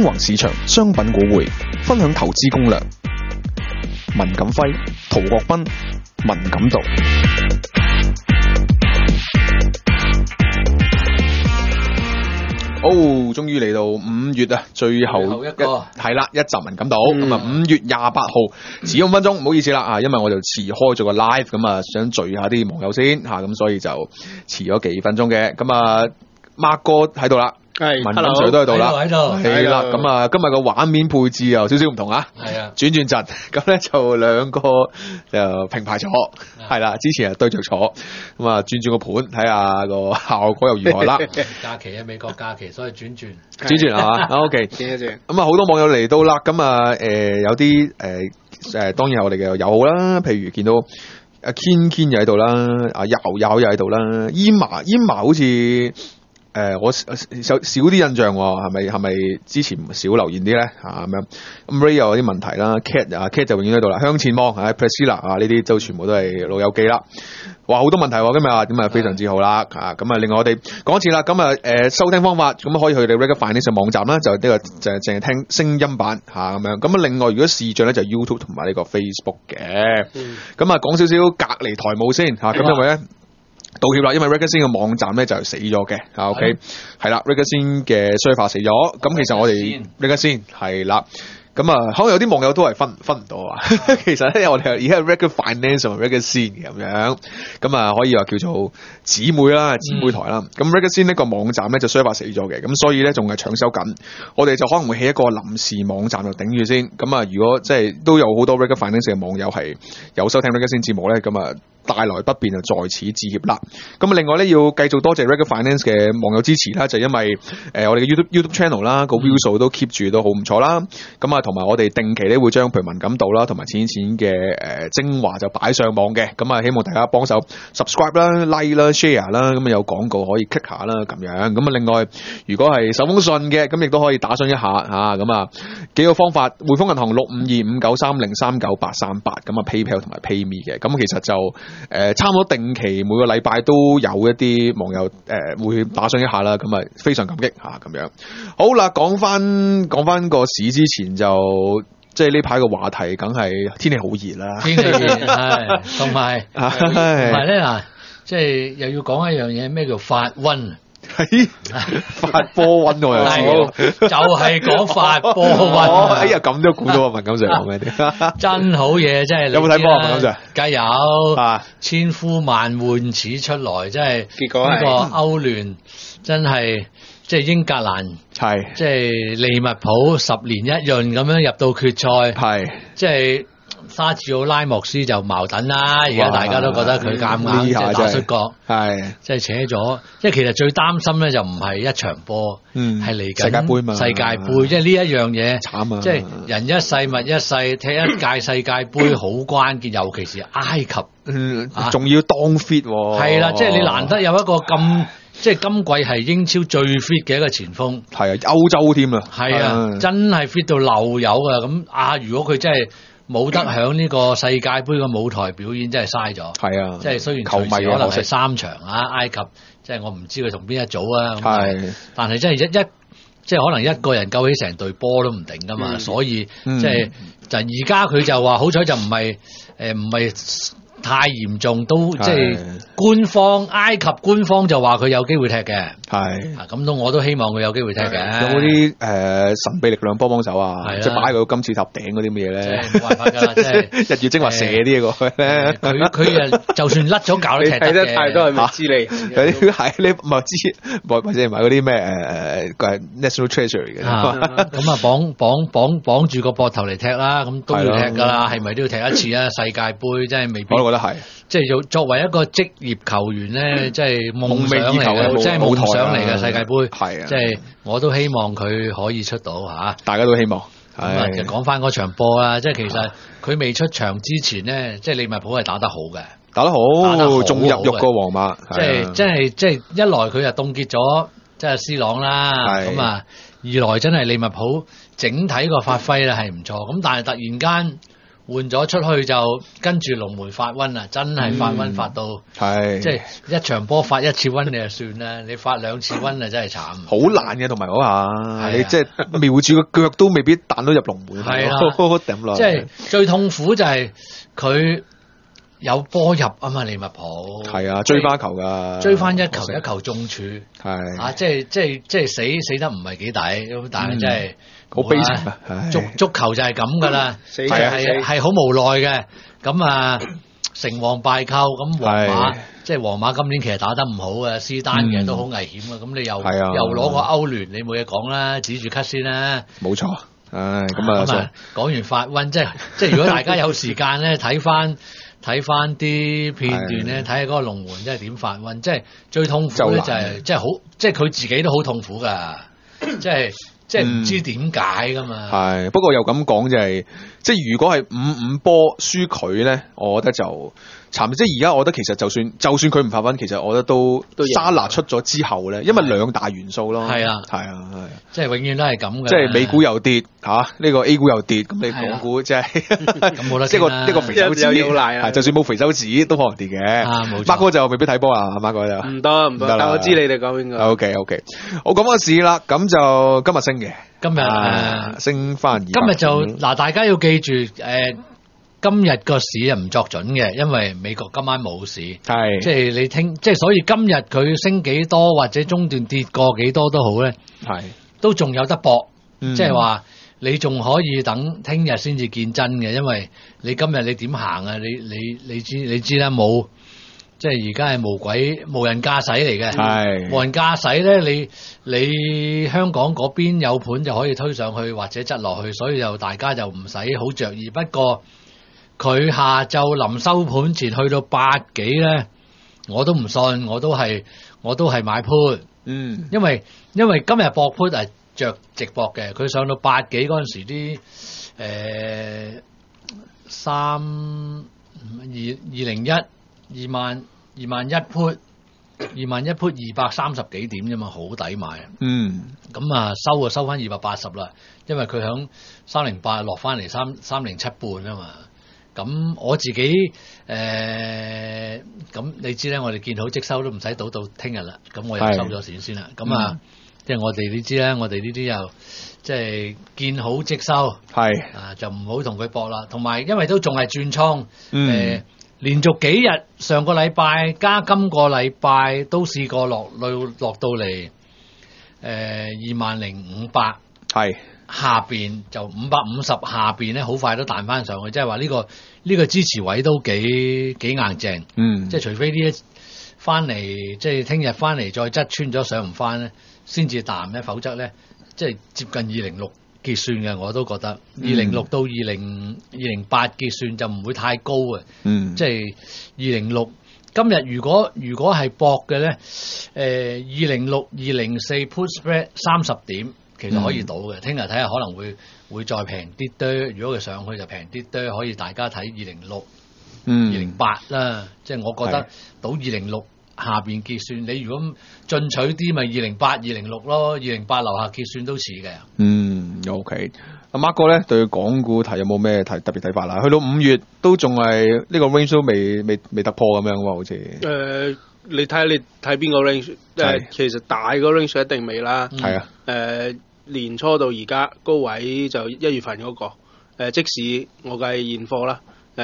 橫市場商品股匯，分享投資攻略。文錦輝、陶國斌、文錦道。終於嚟到5月啊，最後一個係啦，一集文錦道咁啊，5月28號遲5分鐘，唔好意思啦啊，因為我就遲開咗個 live， 咁啊想聚下啲網友先吓，咁所以就遲咗幾分鐘嘅，咁啊 Mark 哥喺度啦。係，文錦水都喺度啦，係啦，咁啊，今日個畫面配置又少少唔同啊，係啊，轉陣，咁咧就兩個就平排坐，係啦，之前係對着坐，咁啊轉個盤，睇下個效果又如何啦。 假期啊，美國假期，所以轉係嘛 ，OK， 咁啊好多網友嚟到啦，咁啊有啲當然係我哋嘅友好啦，譬如見到阿 Ken 又喺度啦，阿友又喺度啦，Emma 好似。我少啲印象喎，係咪之前少留言啲咧咁樣？咁 Ray 又有啲問題啦 ，Cat 就永遠喺度啦，向前望，Priscilla 啊呢啲都全部都係老友記啦。哇，好多問題喎，今日咁啊非常之好啦咁啊，另外我哋講一次啦，咁啊收聽方法咁可以去你 Reggae Finance 網站啦，就呢個就係淨係聽聲音版咁樣。咁啊另外如果視像咧就 YouTube 同埋呢個 Facebook 嘅。咁啊講少少隔離台務先咁因為咧。道歉啦，因為 Reggae Scene 嘅網站咧就死咗嘅，OK 係啦 ，Reggae Scene 嘅 server 死咗，咁其實我哋 Reggae Scene 係啦，咁啊可能有啲網友都係分唔到啊，其實咧我哋而家係 Reggae Finance 同 Reggae Scene 咁樣，咁啊可以話叫做姊妹台啦，咁 Reggae Scene 呢個網站咧就 server 死咗嘅，咁所以咧仲係搶修緊，我哋就可能會起一個臨時網站就頂住先，咁啊如果即係都有好多 Reggae Finance 嘅網友係有收聽 Reggae Scene 節目咧，咁啊。帶來不便就在此致歉啦。咁啊，另外咧要繼續多謝 Reggae Finance 嘅網友支持啦，就因為我哋嘅 YouTube channel 啦個 view 數都 keep 住都好唔錯啦。咁啊，同埋我哋定期咧會將譬如文錦道啦，同埋錢嘅精華就擺上網嘅。咁啊，希望大家幫手 subscribe 啦、like 啦、share 啦。咁啊有廣告可以 click 下啦咁樣。咁啊，另外如果係手封信嘅，咁亦都可以打賞一下嚇。咁啊幾個方法，匯豐銀行65259303988，咁啊 PayPal 同埋 PayMe 嘅。咁其實就差唔多定期每個禮拜都有一啲網友會打賞一下啦，咁啊非常感激咁樣。好啦，講翻個市之前就即係呢排個話題，梗係天氣好熱啦， 天氣熱係，同埋咧嗱，即係又要講一樣嘢，咩叫發瘟？ 發波溫我又就係講發波溫。 哎呀，咁都估到啊！文錦 Sir 講咩啲？ 真好嘢，真係。 有冇睇波啊？文錦 Sir？ 梗有，千呼萬喚始出來，真係。結果呢個歐聯真係即係英格蘭，係即係利物浦10年一潤咁樣入到決賽，係即係。沙治奧拉莫斯就矛盾啦，而家大家都覺得佢啱啱即係打出角，係即係扯咗。即係其實最擔心咧就唔係一場波，係嚟緊世界盃嘛。世界盃即係呢一樣嘢，慘啊！即係人一世物一世，踢一屆世界盃好關鍵，尤其是埃及， 仲要當 fit 喎。係啦，即係你難得有一個咁，即係今季係英超最 fit 嘅一個前鋒， 係啊，歐洲添啊， 係啊，真係 fit 到漏油㗎。咁如果佢真係冇得響呢個世界盃嘅舞台表演，真係嘥咗。係啊，即係雖然隨時可能係3場埃及即係我唔知佢同邊一組啊。係，但係真係即係可能一個人救起成隊波都唔定噶嘛。所以即係就而家佢就話好彩就唔係太嚴重，都即係埃及官方就話佢有機會踢嘅，係咁我都希望佢有機會踢嘅。 有冇啲神秘力量幫手啊？即係擺佢金字塔頂嗰啲咩嘢咧？冇辦法㗎，即係日月精華射啲嘢過去咧。 佢就算甩咗搞都踢得嘅。睇得太多係咪知你？ 有啲係你唔係知，或者唔係嗰啲咩National Treasury 嘅。 咁綁住個膊頭嚟踢啦，咁都要踢㗎啦，係咪都要踢一次啊？世界盃真係未必。我覺得係，即係作為一個職業球員咧，即係夢想嚟嘅，即係夢想嚟嘅世界盃。係啊，即係我都希望佢可以出到嚇，大家都希望。咁就講翻嗰場波啦，即係其實佢未出場之前咧，即係利物浦係打得好嘅，打得好，仲入獄過皇馬。即係一來佢就凍結咗即係C朗啦，咁啊二來真係利物浦整體個發揮咧係唔錯，咁但係突然間。 換咗出去就跟住龍門發瘟啦，真係發瘟發到，即係一場波發一次瘟你就算啦，你發2次瘟啊真係慘。 好難嘅，同埋嗰下你即係瞄住個腳都未必彈到入龍門。 係啦，即係最痛苦就係佢有波入啊嘛，利物浦係啊，追翻球㗎， 追翻一球中柱， 係啊，即係死得唔係幾抵，咁但係真係好悲慘啊！ 足球就係咁㗎啦，係好無奈嘅。咁啊，成王敗寇，咁皇馬即係皇馬今年其實打得唔好嘅，斯丹其實都好危險嘅。咁你又攞個歐聯，你冇嘢講啦，止住咳先啦。 冇錯，咁啊， 講完發瘟，即係如果大家有時間咧，睇翻啲片段咧，睇下嗰個龍門真係點發瘟，即係最痛苦咧就係即係好，即係佢自己都好痛苦㗎，即係唔知點解㗎嘛。 係，不過又咁講就係，即係如果係5-5波輸佢咧，我覺得就慘。即係而家我覺得其實就算佢唔發瘟，其實我覺得都沙拿出咗之後咧，因為兩大元素咯。係啊， 即係永遠都係咁嘅。 即係美股又跌呢個 A 股又跌，咁你港股即係咁冇得升啦。 一個肥手指，就算冇肥手指都可能跌嘅。Mark 哥就未必睇波啊，Mark 哥就唔多，但我知你哋講邊個。 OK，我講個市啦，咁就今日升嘅。 今日升翻。 今日就嗱，大家要記住今日個市唔作準嘅，因為美國今晚冇市，係即係你聽，即係所以今日佢升幾多或者中段跌過幾多都好咧，係都仲有得搏，即係話你仲可以等聽日先至見真嘅，因為你今日你點行啊？你知啦，冇即係而家係無人駕駛嚟嘅，係無人駕駛咧，你香港嗰邊有盤就可以推上去或者執落去，所以就大家就唔使好着意。不過佢下晝臨收盤前去到8幾咧，我都唔信，我都係買 put，因為今日博 put 係着直博嘅，佢上到8幾嗰陣時啲201 put 230幾點啫嘛，好抵買。咁啊收翻280啦，因為佢響308落翻嚟307半啊嘛。咁我自己咁你知咧，我哋見好即收都唔使賭到聽日啦。咁我又收咗錢先啦。咁啊，即係我哋你知啦，我哋呢啲又即係見好即收，就唔好同佢搏啦。同埋因為都仲係轉倉，連續幾日上個禮拜加今個禮拜都試過落到嚟20,500，係。下邊就550下邊咧，好快都彈翻上去，即係話呢個支持位都幾硬淨，即係除非呢一翻嚟，即係聽日翻嚟再側穿咗上唔翻咧，先至彈咧，否則咧即係接近206結算嘅，我都覺得206到208結算就唔會太高嘅，即係206。今日如果係搏嘅咧，206、204 put spread 30點。其實可以賭嘅，聽日睇下可能會再平啲多。如果佢上去就平啲多，可以大家睇206、208啦。即係我覺得賭206下邊結算，你如果進取啲咪208、206咯，208樓下結算都似嘅。 OK。阿 Mark 哥咧對港股睇有冇咩特別睇法啦？去到5月都仲係呢個 range 都未突破咁樣喎，好似。 你睇邊個 range？其實大個 range 一定未啦。係啊。年初到而家高位就1月份嗰個，即使我計現貨啦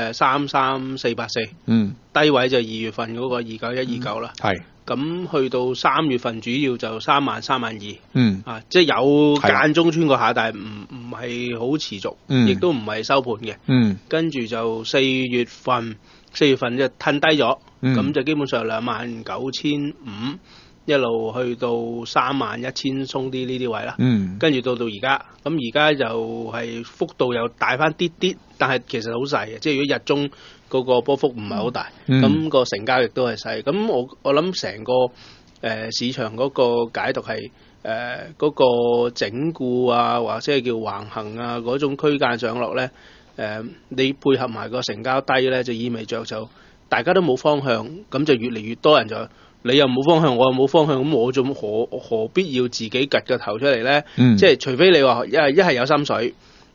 ，33484，低位就2月份嗰個29129啦，係，咁去到3月份主要就30000、32000，即係有間中穿過下，但係唔係好持續，亦都唔係收盤嘅，跟住就4月份就褪低咗，咁就基本上29500。一路去到31000鬆啲呢啲位啦，跟住到而家，咁而家就係幅度又大翻啲，但係其實好細嘅，即係如果日中嗰個波幅唔係好大，咁個成交亦都係細。咁我諗成個市場嗰個解讀係嗰個整固啊，或者係叫橫行啊嗰種區間上落咧，你配合埋個成交低咧，就意味着就大家都冇方向，咁就越嚟越多人就。你又冇方向，我又冇方向，咁我仲何必要自己趌個頭出嚟咧？即係除非你話一係有心水，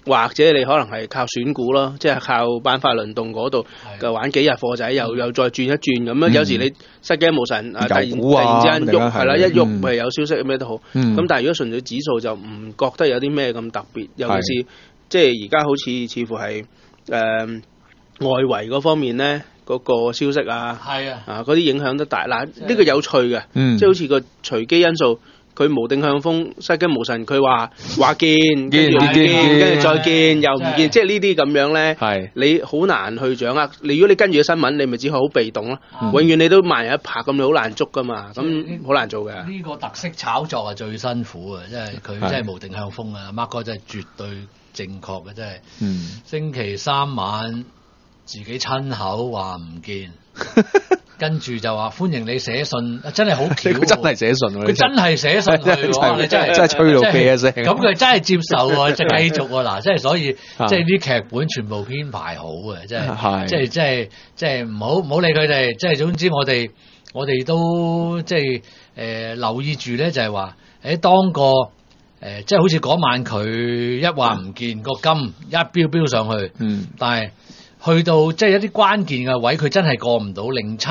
或者你可能係靠選股咯，即係靠板塊輪動嗰度嘅玩幾日貨仔，又再轉一轉咁樣。有時你失驚無神突然之間喐係啦，一喐咪有消息咩都好。咁但係如果純粹指數就唔覺得有啲咩咁特別，尤其是即係而家好似乎係外圍嗰方面咧。嗰個消息啊，嗰啲影響得大嗱，呢個有趣嘅，即係好似個隨機因素，佢無定向風，失驚無神，佢話見，跟住再見，又唔見，即係呢啲咁樣咧，你好難去掌握。如果你跟住個新聞，你咪只可以好被動咯，永遠你都慢人一拍，咁你好難捉噶嘛，咁好難做嘅。 呢個特色炒作係最辛苦嘅，即係佢真係無定向風啊！Mark 哥真係絕對正確嘅，真係。星期三晚。自己親口話唔見，跟住就話歡迎你寫信，真係好巧。 佢真係寫信， 佢真係寫信去喎，你真係吹到啤一聲。 咁佢真係接受喎，就繼續喎嗱，即係所以即係啲劇本全部編排好嘅，即係唔好理佢哋，即係總之我哋都即係留意住咧，就係話當個即係好似嗰晚佢一話唔見個金一飆上去，但係。去到即係一啲關鍵嘅位，佢真係過唔到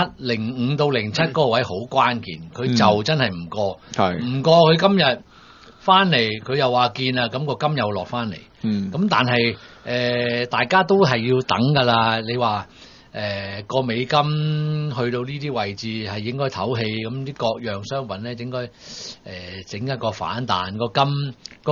0705到07嗰個位好關鍵，佢就真係唔過，唔過佢今日翻嚟佢又話見啦，咁個金又落翻嚟，咁但係大家都係要等㗎啦。你話個美金去到呢啲位置係應該唞氣，咁啲各樣商品咧應該整一個反彈，個金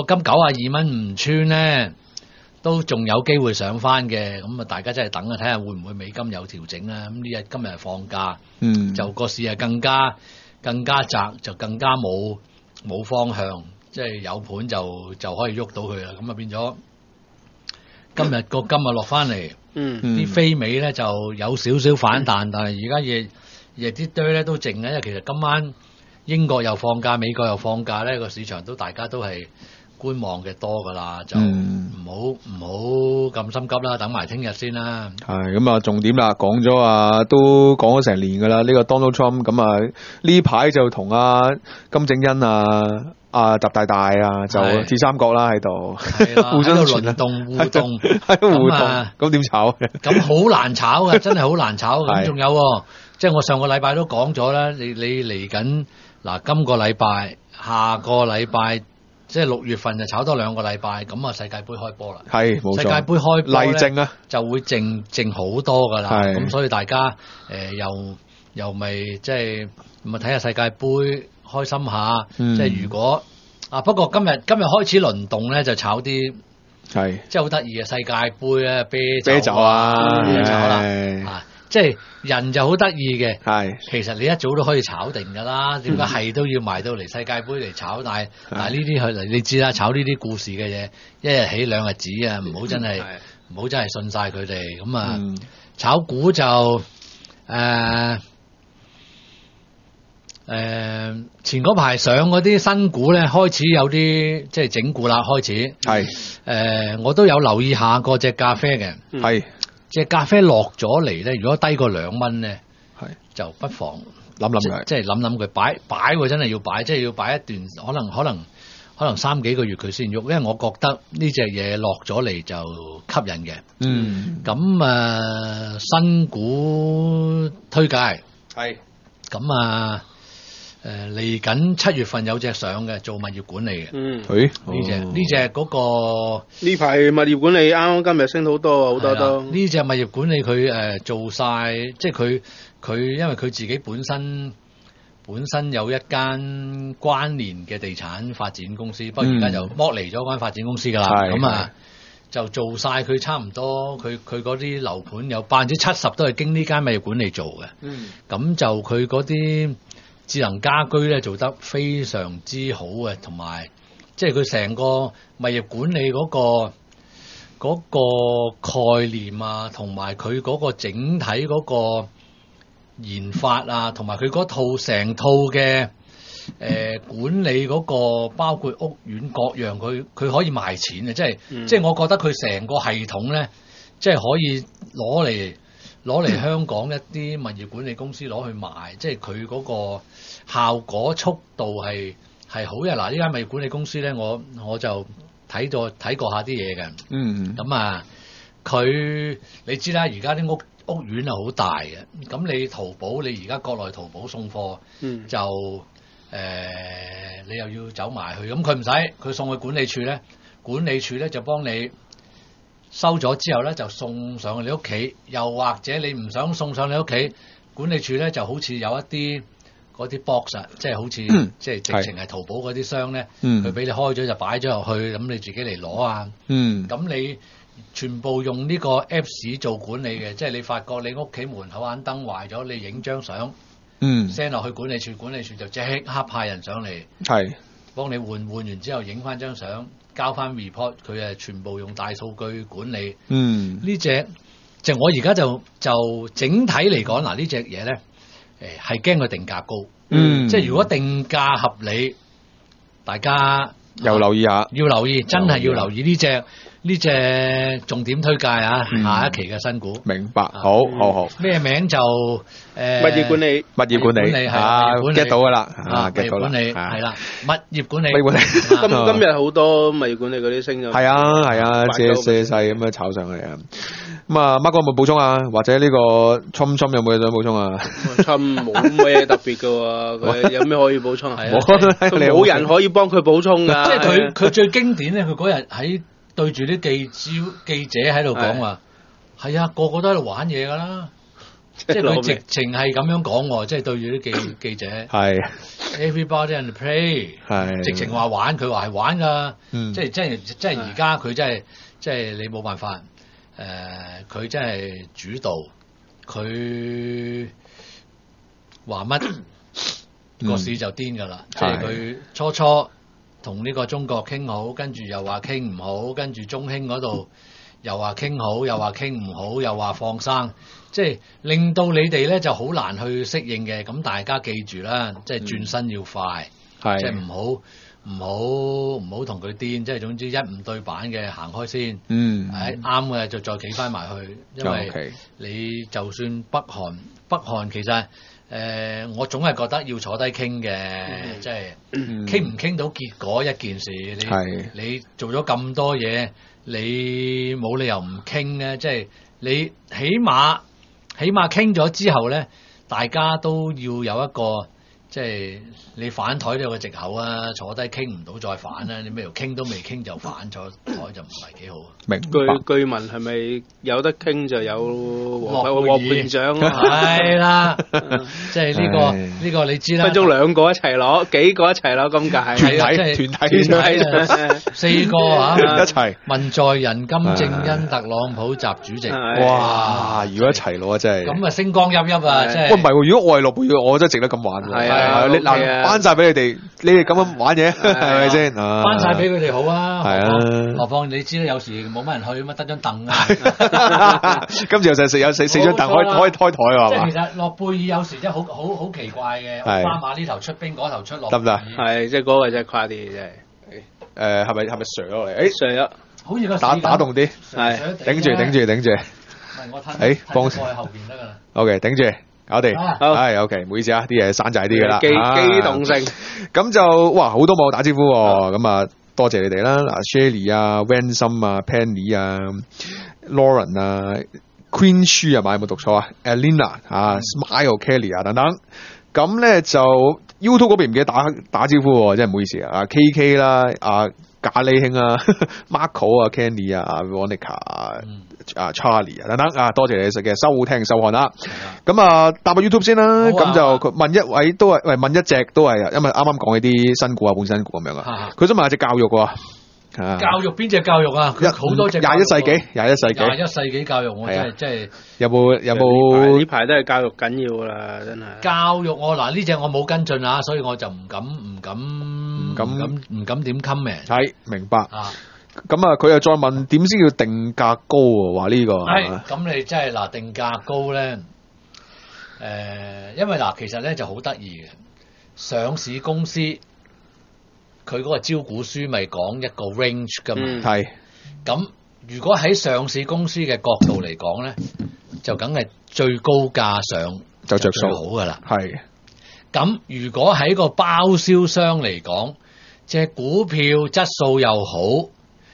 92蚊唔穿咧。都仲有機會上翻嘅，咁啊大家真係等啊，睇下會唔會美金有調整啊？咁今日係放假，就個市係更加窄，就更加冇方向，即係有盤就可以喐到佢啦。咁啊變咗今日個金啊落翻嚟，啲非美咧就有少少反彈，但係而家夜啲堆咧都靜嘅，因為其實今晚英國又放假，美國又放假咧，個市場大家都係。觀望嘅多㗎啦，就唔好咁心急啦，等埋聽日先啦。 係咁啊，重點啦，講咗啊，都講咗成年㗎啦。呢個 Donald Trump 咁啊，呢排就同金正恩習大大就鐵三角啦喺度，互相輪動互動， 咁點炒？ 咁好難炒嘅，真係好難炒。咁仲有，即係我上個禮拜都講咗啦，你嚟緊嗱，今個禮拜、下個禮拜。即係6月份就炒多2個禮拜，咁啊世界盃開波啦。係冇錯。世界盃開波咧，例靜啊，就會靜好多噶啦。咁所以大家又咪即係咪睇下世界盃開心下？即係如果不過今日開始輪動咧，就炒啲即係好得意嘅世界盃咧，啤酒啊，炒啦即係人就好得意嘅，其實你一早都可以炒定㗎啦，點解係都要埋到嚟世界盃嚟炒？但係呢啲佢嚟，你知啦，炒呢啲故事嘅嘢，一日起2日止啊，唔好真係信晒佢哋咁啊！炒股就前嗰排上嗰啲新股咧，開始有啲即係整固啦，開始我都有留意下嗰隻咖啡嘅，隻咖啡落咗嚟咧，如果低過2蚊咧，就不妨諗佢，即係諗佢擺喎，真係要擺，即係要擺一段，可能3幾個月佢先喐，因為我覺得呢隻嘢落咗嚟就吸引嘅。咁新股推介咁嚟緊7月份有隻上嘅做物業管理嘅，呢隻嗰個呢排物業管理啱啱今日升到好多都。 呢隻物業管理佢做晒，即係佢因為佢自己本身有一間關聯嘅地產發展公司，不過而家就剝離咗間發展公司㗎啦。咁就做晒佢差唔多，佢嗰啲樓盤有70%都係經呢間物業管理做嘅。咁就佢嗰啲智能家居咧做得非常之好嘅，同埋即係佢成個物業管理嗰個概念啊，同埋佢嗰個整體嗰個研發啊，同埋佢嗰套成套嘅管理嗰個包括屋苑各樣，佢可以賣錢嘅，即係我覺得佢成個系統咧，即係可以攞嚟香港一啲物業管理公司攞去賣，即係佢嗰個效果速度係好嘅。嗱，呢間物業管理公司咧，我就睇過下啲嘢嘅。咁啊，你知啦，而家啲屋苑係好大嘅，咁你淘寶，你而家國內淘寶送貨，就你又要走埋去，咁佢唔使，佢送去管理處咧，管理處咧就幫你收咗之後咧就送上你屋企，又或者你唔想送上你屋企，管理處咧就好似有一啲嗰啲 box 啊，即係好似即係直情係淘寶嗰啲箱咧，佢俾你開咗就擺咗入去，咁你自己嚟攞啊。咁你全部用呢個 Apps 做管理嘅，即係你發覺你屋企門口眼燈壞咗，你影張相，send 落去管理處，管理處就即刻派人上嚟，幫你換完之後影翻張相，交翻 report， 佢係全部用大數據管理。呢隻就我而家就整體嚟講，嗱呢隻嘢咧，係驚佢定價高。即係如果定價合理，大家又留意下， 要留意，真係要留意呢隻重點推介啊！下一期嘅新股， 明白，好。 咩名就物業管理係 get 到噶啦 ，get 到啦，係啦，物業管理。 今日好多物業管理嗰啲升咗， 係啊，借勢咁樣炒上去啊！咁啊，Mark 哥有冇補充啊？或者呢個侵有冇嘢想補充啊？ 侵冇乜嘢特別嘅喎，佢有咩可以補充啊？冇人可以幫佢補充㗎。 即係佢最經典咧，佢嗰日喺對住啲記者喺度講話，係啊，個個都喺度玩嘢㗎啦。即係佢直情係咁樣講喎，即係對住啲記者。係 Everybody and play， 直情話玩，佢話係玩㗎。即係而家佢真係即係你冇辦法。佢真係主導，佢話乜個市就癲㗎啦。即係佢初同呢個中國傾好，跟住又話傾唔好，跟住中興嗰度又話傾好，又話傾唔好，又話放生，即係令到你哋咧就好難去適應嘅。咁大家記住啦，即係轉身要快，即係唔好同佢癲，即係總之一唔對版嘅行開先，啱嘅就再企翻埋去，因為你就算北韓其實我總係覺得要坐低傾嘅，即係傾唔傾到結果一件事，你做咗咁多嘢，你冇理由唔傾咧，即係你起碼傾咗之後咧，大家都要有一個。即係你反台都有個藉口啊！坐低傾唔到再反啦，你咩傾都未傾就反，坐台就唔係幾好。 明據聞係咪有得傾就有獲判獎啊？ 係啦，即係呢個你知啦。分鐘兩個一齊攞，幾個一齊攞咁解？ 團體4個啊， 一齊。 文在寅、金正恩、特朗普、習主席。 哇！如果一齊攞真係咁啊，星光熠熠啊！即係。 喂，唔係，如果我係諾貝爾，我真係值得咁玩喎。你嗱頒晒俾你哋咁樣玩嘢，係咪先？ 頒晒俾佢哋好啊， 係啊。 何況你知啦，有時冇乜人去，咁得張凳啊。 今次又有四張凳可以開台啊， 即係其實諾貝爾有時真係好奇怪嘅，奧巴馬呢頭出兵，嗰頭出諾貝爾。 得唔得？ 係即係嗰個真係誇啲真係。 係咪上落嚟？ 上咗， 好似個打動啲，係頂住。 唔係我睇幫過去後邊得㗎啦。 OK， 頂住。我哋係 OK，唔好意思啊，啲嘢山寨啲噶啦， 機動性咁就哇好多網友打招呼咁啊，多謝你哋啦，嗱 Shelly 啊 Ransom 啊 Penny 啊 Lauren 啊 Queen Shu 啊，有冇讀錯啊 Alina 啊 Smile Kelly 啊等等，咁咧就 YouTube 嗰邊唔記得打招呼，真係唔好意思啊 KK 啦咖喱兄啊 Marco 啊 Candy 啊 Veronica Charlie 啊等等啊，多謝你嘅收聽收看啦。咁啊，答下 YouTube 先啦。咁就佢問一位都係，問一隻都係，因為啱啱講起啲新股啊，本身股咁樣啊。佢想問下隻教育喎。 教育邊隻教育啊？好多隻。21世紀教育，我真係有冇呢排都係教育緊要噶啦，真係。 教育我嗱呢隻我冇跟進啊，所以我就唔敢點 comment。 係明白。咁啊，佢又再問點先要定價高喎？話呢個係咁，你真係嗱定價高咧，因為嗱其實咧就好得意嘅，上市公司佢嗰個招股書咪講一個 range 噶嘛， 係。 咁如果喺上市公司嘅角度嚟講咧，就梗係最高價上就着數好噶啦。 係。 咁如果喺個包銷商嚟講，隻股票質素又好，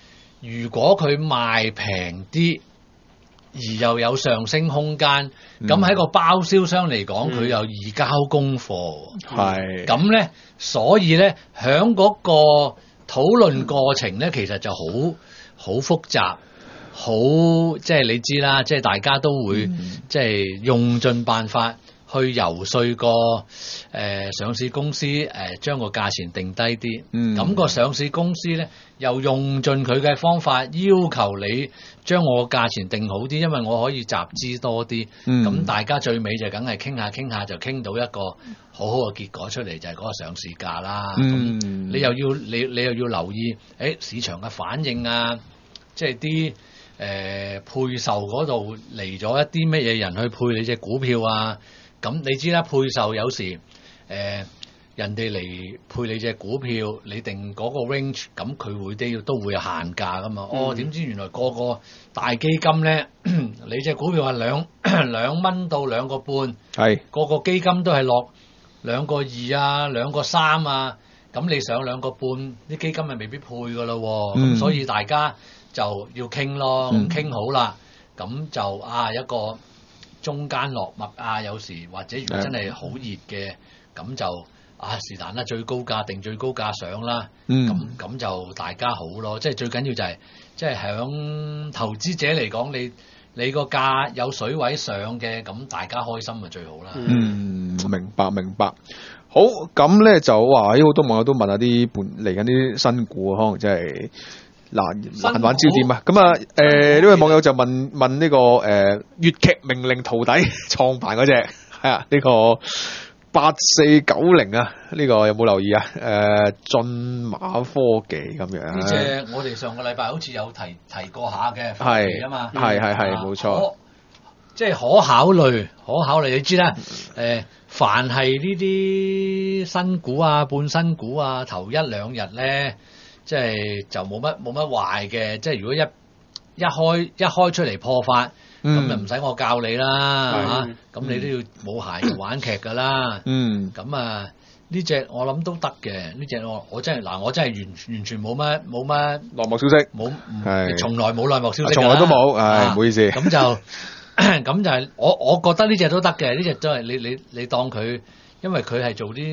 如果佢賣平啲，而又有上升空間，咁喺個包銷商嚟講，佢又易交功課。 係咁咧，所以咧，響嗰個討論過程咧，其實就好複雜，好即係你知啦，即係大家都會即係用盡辦法去游說個上市公司將個價錢定低啲。咁個上市公司咧又用盡佢嘅方法，要求你將我個價錢定好啲，因為我可以集資多啲。咁大家最尾就梗係傾下就傾到一個好好嘅結果出嚟，就係嗰個上市價啦。你又要你又要留意市場嘅反應啊，即係啲配售嗰度嚟咗一啲乜嘢人去配你隻股票啊。咁你知啦，配售有時人哋嚟配你隻股票，你定嗰個 range， 咁佢都會有限價噶嘛。點知原來個大基金咧，你隻股票係2蚊到2個半，係個基金都係落2個2啊，2個3啊，咁你上2個半，啲基金咪未必配噶咯。咁所以大家就要傾咯，傾好啦，咁就一個中間落墨啊，有時或者如果真係好熱嘅，咁就是但啦，最高價定最高價上啦，咁就大家好咯。即係最緊要就係即係響投資者嚟講，你個價有水位上嘅，咁大家開心就最好啦。 明白。好，咁咧就話好多網友都問下啲嚟緊啲新股，可能真係難玩焦點啊！咁呢位網友就問呢個粵劇名伶徒弟創辦嗰隻係呢個8490啊，呢個有冇留意啊？駿馬科技咁樣呢隻我哋上個禮拜好似有提過下嘅， 係啊嘛， 係冇錯， 即係可考慮。你知啦，凡係呢啲新股啊、半新股啊，頭1-2日咧，即係就冇乜壞嘅。即係如果一開出嚟破發，咁就唔使我教你啦嚇。咁你都要冇鞋玩劇㗎啦。咁呢隻我諗都得嘅。呢隻我真係我真係完全冇乜內幕消息， 從來冇內幕消息， 從來都冇。唔好意思。 咁就係我覺得呢隻都得嘅。呢隻都係你當佢，因為佢係做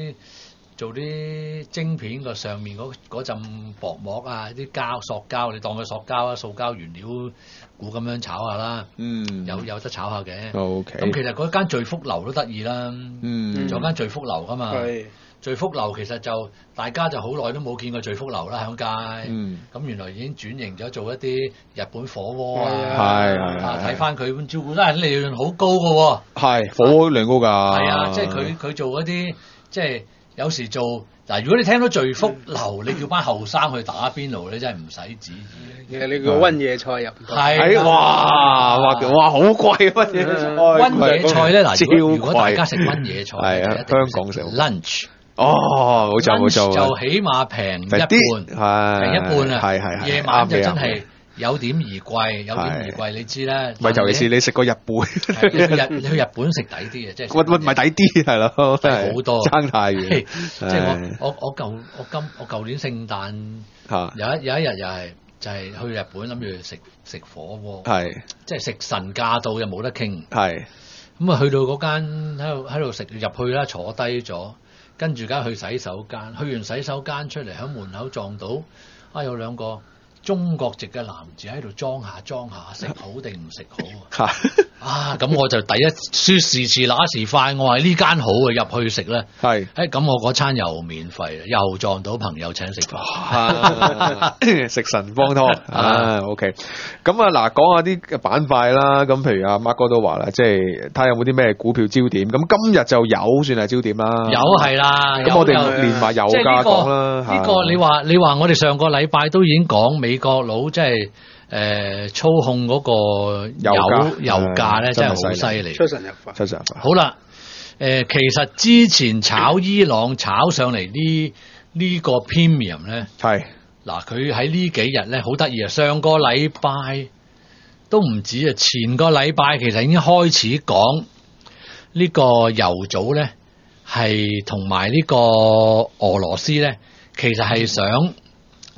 啲晶片個上面嗰陣薄膜啊，啲塑膠，你當佢塑膠啊，塑膠原料股咁樣炒下啦。有得炒下嘅。 OK。 咁其實嗰間聚福樓都得意啦。仲有間聚福樓噶嘛。聚福樓其實就大家就好耐都冇見過聚福樓啦，響街。咁原來已經轉型咗做一啲日本火鍋啊。睇翻佢照顧得利潤好高㗎喎。係火鍋量高㗎。 係啊，即係佢做一啲即係。有時做嗱，如果你聽到聚福樓，你叫班後生去打邊爐咧，真係唔使旨意。 你個溫野菜入係哇，好貴溫野菜。 溫野菜咧嗱，如果大家食溫野菜， 香港食 lunch。 冇錯， 就起碼平一半，平一半啊。係。夜晚就真係有點而貴，你知啦。 咪尤其是你食過日本， 你去日本食抵啲嘅，即係咪抵啲係咯， 真係好多爭太遠。 即係我舊年聖誕有一日又係就係去日本諗住食火鍋，即係食神駕到又冇得傾。咁去到嗰間喺度食入去啦，坐低咗，跟住梗係去洗手間，去完洗手間出嚟喺門口撞到有2個中國籍嘅男子喺度裝下，食好定唔食好咁我就第一說時遲那時快，我話呢間好入去食咧。咁我嗰餐又免費，又撞到朋友請食飯， 食神方湯。OK。咁嗱，講下啲板塊啦。咁譬如阿 Mark 哥都話啦，即係睇下有冇啲咩股票焦點。咁今日就有算係焦點啦。 有係啦。 咁我哋連埋油價講啦。 呢個你話我哋上個禮拜都已經講美國佬即係操控嗰個油價咧，真係好犀利， 出神入化。 好啦，其實之前炒伊朗炒上嚟呢個 premium 咧，嗱佢喺呢幾日咧好得意啊！上個禮拜都唔止啊，前個禮拜其實已經開始講呢個油組咧係同埋呢個俄羅斯咧，其實係想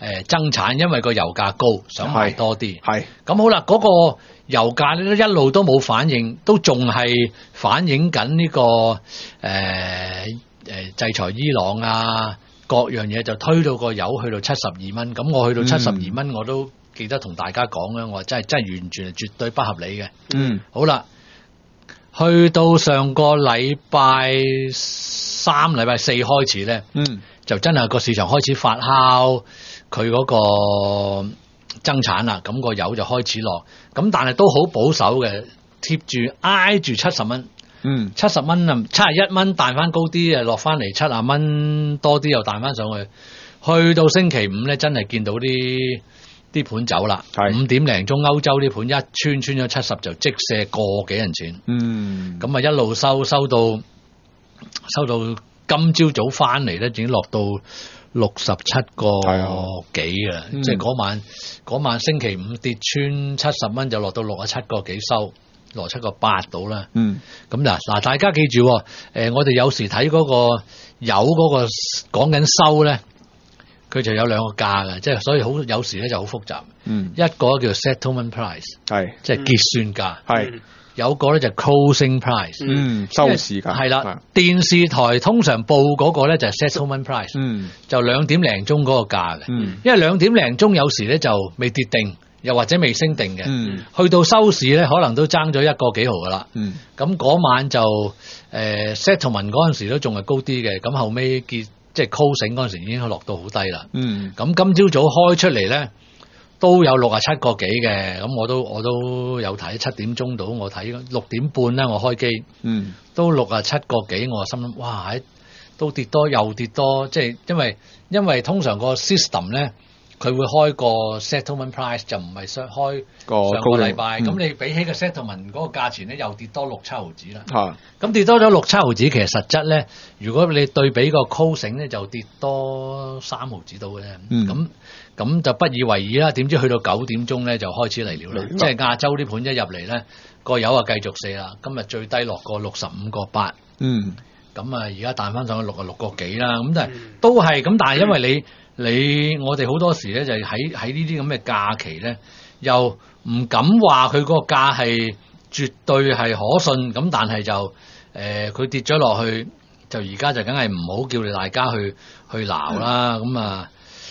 增產，因為個油價高，想賣多啲。 係咁好啦，嗰個油價咧一路都冇反應，都仲係反映緊呢個制裁伊朗啊，各樣嘢就推到個油去到72蚊。咁我去到72蚊，我都記得同大家講咧，我話真係完全係絕對不合理嘅。好啦，去到上個禮拜3、禮拜4開始咧，就真係個市場開始發酵，佢嗰個增產啦，咁個油就開始落，咁但係都好保守嘅，貼住挨住70蚊。70蚊啊，71蚊彈翻高啲啊，落翻嚟70蚊多啲又彈翻上去，去到星期5咧，真係見到啲盤走啦，5點零鐘歐洲啲盤一穿咗70就即瀉個幾銀錢，咁啊一路收到今朝早翻嚟咧，已經落到67個幾啦，即係嗰晚星期5跌穿70蚊就落到67個幾收。67個8到啦，咁嗱，大家記住，我哋有時睇嗰個油嗰個講緊收咧，佢就有兩個價嘅，即係所以有時咧就好複雜。一個叫 settlement price， 即係結算價，有個咧就 closing price， 收市價。 係啦，電視台通常報嗰個咧就係 settlement price，就2點零鐘嗰個價嘅，因為2點零鐘有時咧就未跌定。又或者未升定嘅，去到收市咧，可能都爭咗1個幾毫噶啦。咁嗰晚就settlement 嗰陣時都仲係高啲嘅，咁後尾即係 closing 嗰陣時已經落到好低啦。咁今朝早開出嚟咧，都有67個幾嘅，咁我都有睇7點鐘到，我睇6點半咧，我開機，都67個幾，我心諗哇，都跌多又跌多，即係因為通常個 system 咧。佢會開個 settlement price 就唔係開上個禮拜，咁你比起個 settlement 嗰個價錢咧，又跌多6-7毫子啦。咁跌多咗6-7毫子，其實實質咧，如果你對比個 closing 咧，就跌多3毫子到嘅。咁就不以為意啦。點知去到9點鐘咧就開始嚟了啦，即係亞洲啲盤一入嚟咧，個油啊繼續瀉啦。今日最低落過65個8。咁啊，而家彈翻上去66個幾啦。咁但係都係咁，但係因為我哋好多時咧就喺呢啲咁嘅假期咧，又唔敢話佢嗰個價係絕對係可信，咁但係就佢跌咗落去，就而家就梗係唔好叫你大家去鬧啦。咁啊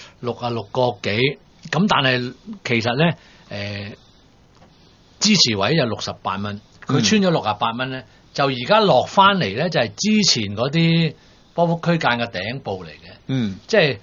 66個幾，咁但係其實咧支持位就68蚊，佢穿咗68蚊咧，就而家落翻嚟咧就係之前嗰啲波幅區間嘅頂部嚟嘅，即係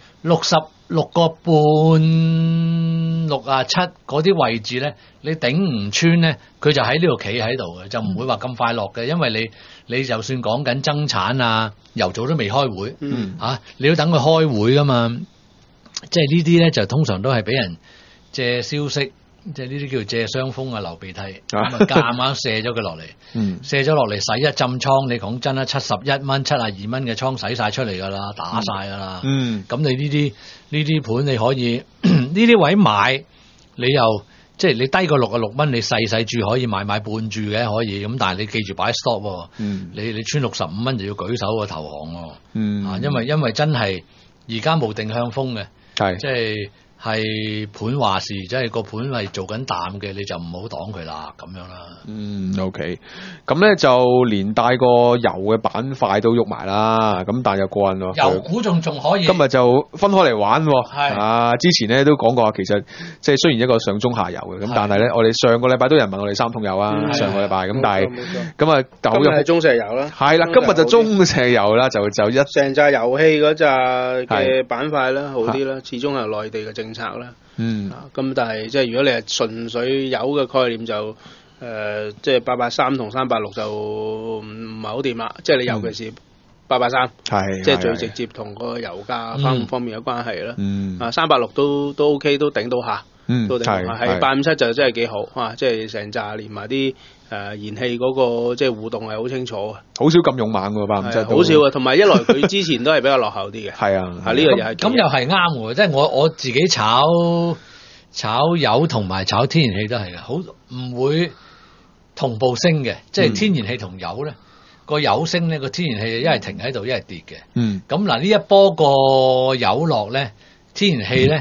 66個半、67嗰啲位置咧，你頂唔穿咧，佢就喺呢度企喺度嘅，就唔會話咁快落嘅，因為你就算講緊增產啊，油組都未開會，你要等佢開會噶嘛，即係呢啲咧就通常都係俾人借消息。即係呢啲叫借傷風啊，流鼻涕，咁啊夾硬卸咗佢落嚟，卸咗落嚟洗一浸倉。你講真啦，71蚊、72蚊嘅倉洗晒出嚟噶啦，打晒噶啦。咁你呢啲盤你可以呢啲位買，你又即係你低過66蚊，你細注可以買半注嘅可以。咁但係你記住擺 stop，你穿65蚊就要舉手個投降。因為真係而家冇定向風嘅，即係。係盤話事，即係個盤係做緊淡嘅，你就唔好擋佢啦，咁樣啦。 OK， 咁咧就連帶個油嘅板塊都喐埋啦，咁但係又過癮咯。 油股仲可以。 今日就分開嚟玩喎。之前咧都講過，其實即係雖然一個上中下游嘅，咁但係咧我哋上個禮拜都有人問我哋三桶油啊，上個禮拜咁，但係咁啊，今日係中石油啦。 係啦，今日就中石油啦，就一成紮油氣嗰紮嘅板塊啦，好啲啦，始終係內地嘅政策啦。咁但係即係如果你係純粹油嘅概念就即係883同386就唔係好掂啦。即係你尤其是883，即係最直接同個油價方面有關係啦。386都 OK， 都頂到下，都頂到下。係857就真係幾好即係成紮連埋啲燃氣嗰個即係互動係好清楚嘅， 好少咁勇猛嘅857， 好少嘅。同埋一來佢之前都係比較落後啲嘅。 係啊， 呢個又係咁又係啱嘅，即係我自己炒油同埋炒天然氣都係嘅，好唔會同步升嘅。即係天然氣同油咧，個油升咧，個天然氣一係停喺度，一係跌嘅。咁嗱呢一波個油落咧，天然氣咧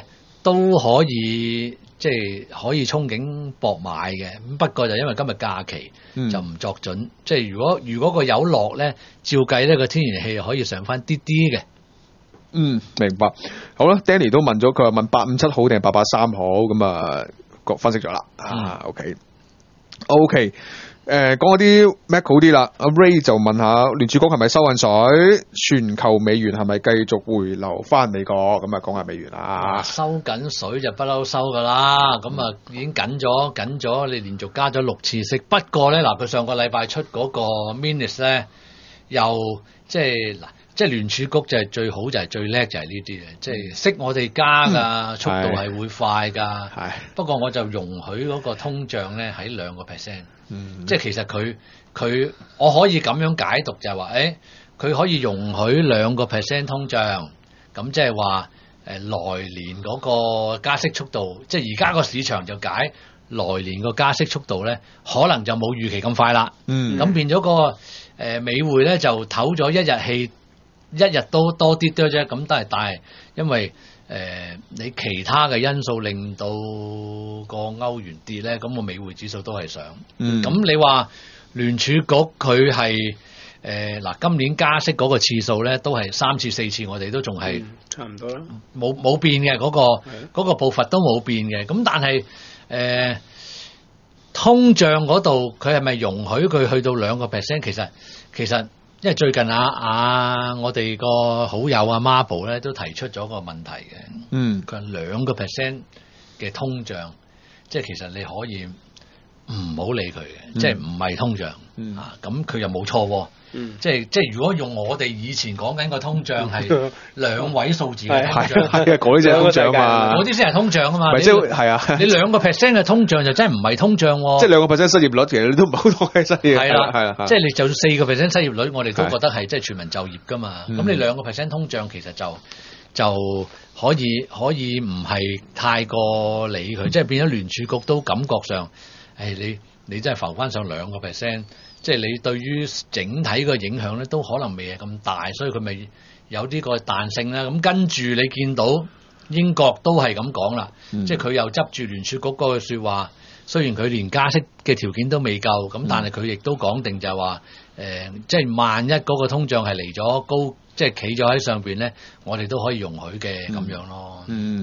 都可以即係可以憧憬博買嘅。咁不過就因為今日假期就唔作準。即係如果個油落咧，照計咧個天然氣可以上翻啲啲嘅。 明白。好啦 ，Danny 都問咗，佢話問857好定係883好，咁啊，分析咗啦。OK， 講嗰啲 Mac 好啲啦。阿 Ray 就問下聯儲局係咪收緊水，全球美元係咪繼續回流翻美國？咁啊，講下美元啦。 收緊水就不嬲收噶啦，咁啊已經緊咗，你連續加咗6次息。不過咧嗱，佢上個禮拜出嗰個 minutes 咧，又即係聯儲局就係最好就係最叻就係呢啲嘅，即係識我哋加㗎，速度係會快㗎。不過我就容許嗰個通脹咧喺2%。即係其實佢我可以咁樣解讀就係話，佢可以容許2%通脹，咁即係話來年嗰個加息速度，即係而家個市場就解來年個加息速度咧，可能就冇預期咁快啦。咁變咗個美匯咧就唞咗一日氣。一日都多啲啫，咁但係因為你其他嘅因素令到個歐元跌咧，咁個美匯指數都係上。咁你話聯儲局佢係嗱今年加息嗰個次數咧，都係3次4次，我哋都仲係差唔多啦， 冇變嘅，嗰個步伐都冇變嘅。咁但係通脹嗰度佢係咪容許佢去到2%？其實。因為最近我哋個好友Marble 咧都提出咗個問題嘅，佢話2%嘅通脹，即係其實你可以唔好理佢嘅，即係唔係通脹咁佢又冇錯喎。即係如果用我哋以前講緊個通脹係2位數字嘅通脹， 嗰啲先係通脹嘛， 嗰啲先係通脹啊嘛。 即係係啊， 你2%嘅通脹就真係唔係通脹喎。 即係2%失業率，其實你都唔好當係失業。係啦， 即係你就算4%失業率，我哋都覺得係即係全民就業噶嘛。咁你2%通脹其實就可以唔係太過理佢，即係變咗聯儲局都感覺上，你真係浮翻上2%。即係你對於整體個影響咧，都可能未係咁大，所以佢咪有呢個彈性啦。咁跟住你見到英國都係咁講啦，即係佢又執住聯儲局嗰句説話，雖然佢連加息嘅條件都未夠，咁但係佢亦都講定就係話，即係萬一嗰個通脹係嚟咗高，即係企咗喺上邊咧，我哋都可以容許嘅咁樣咯。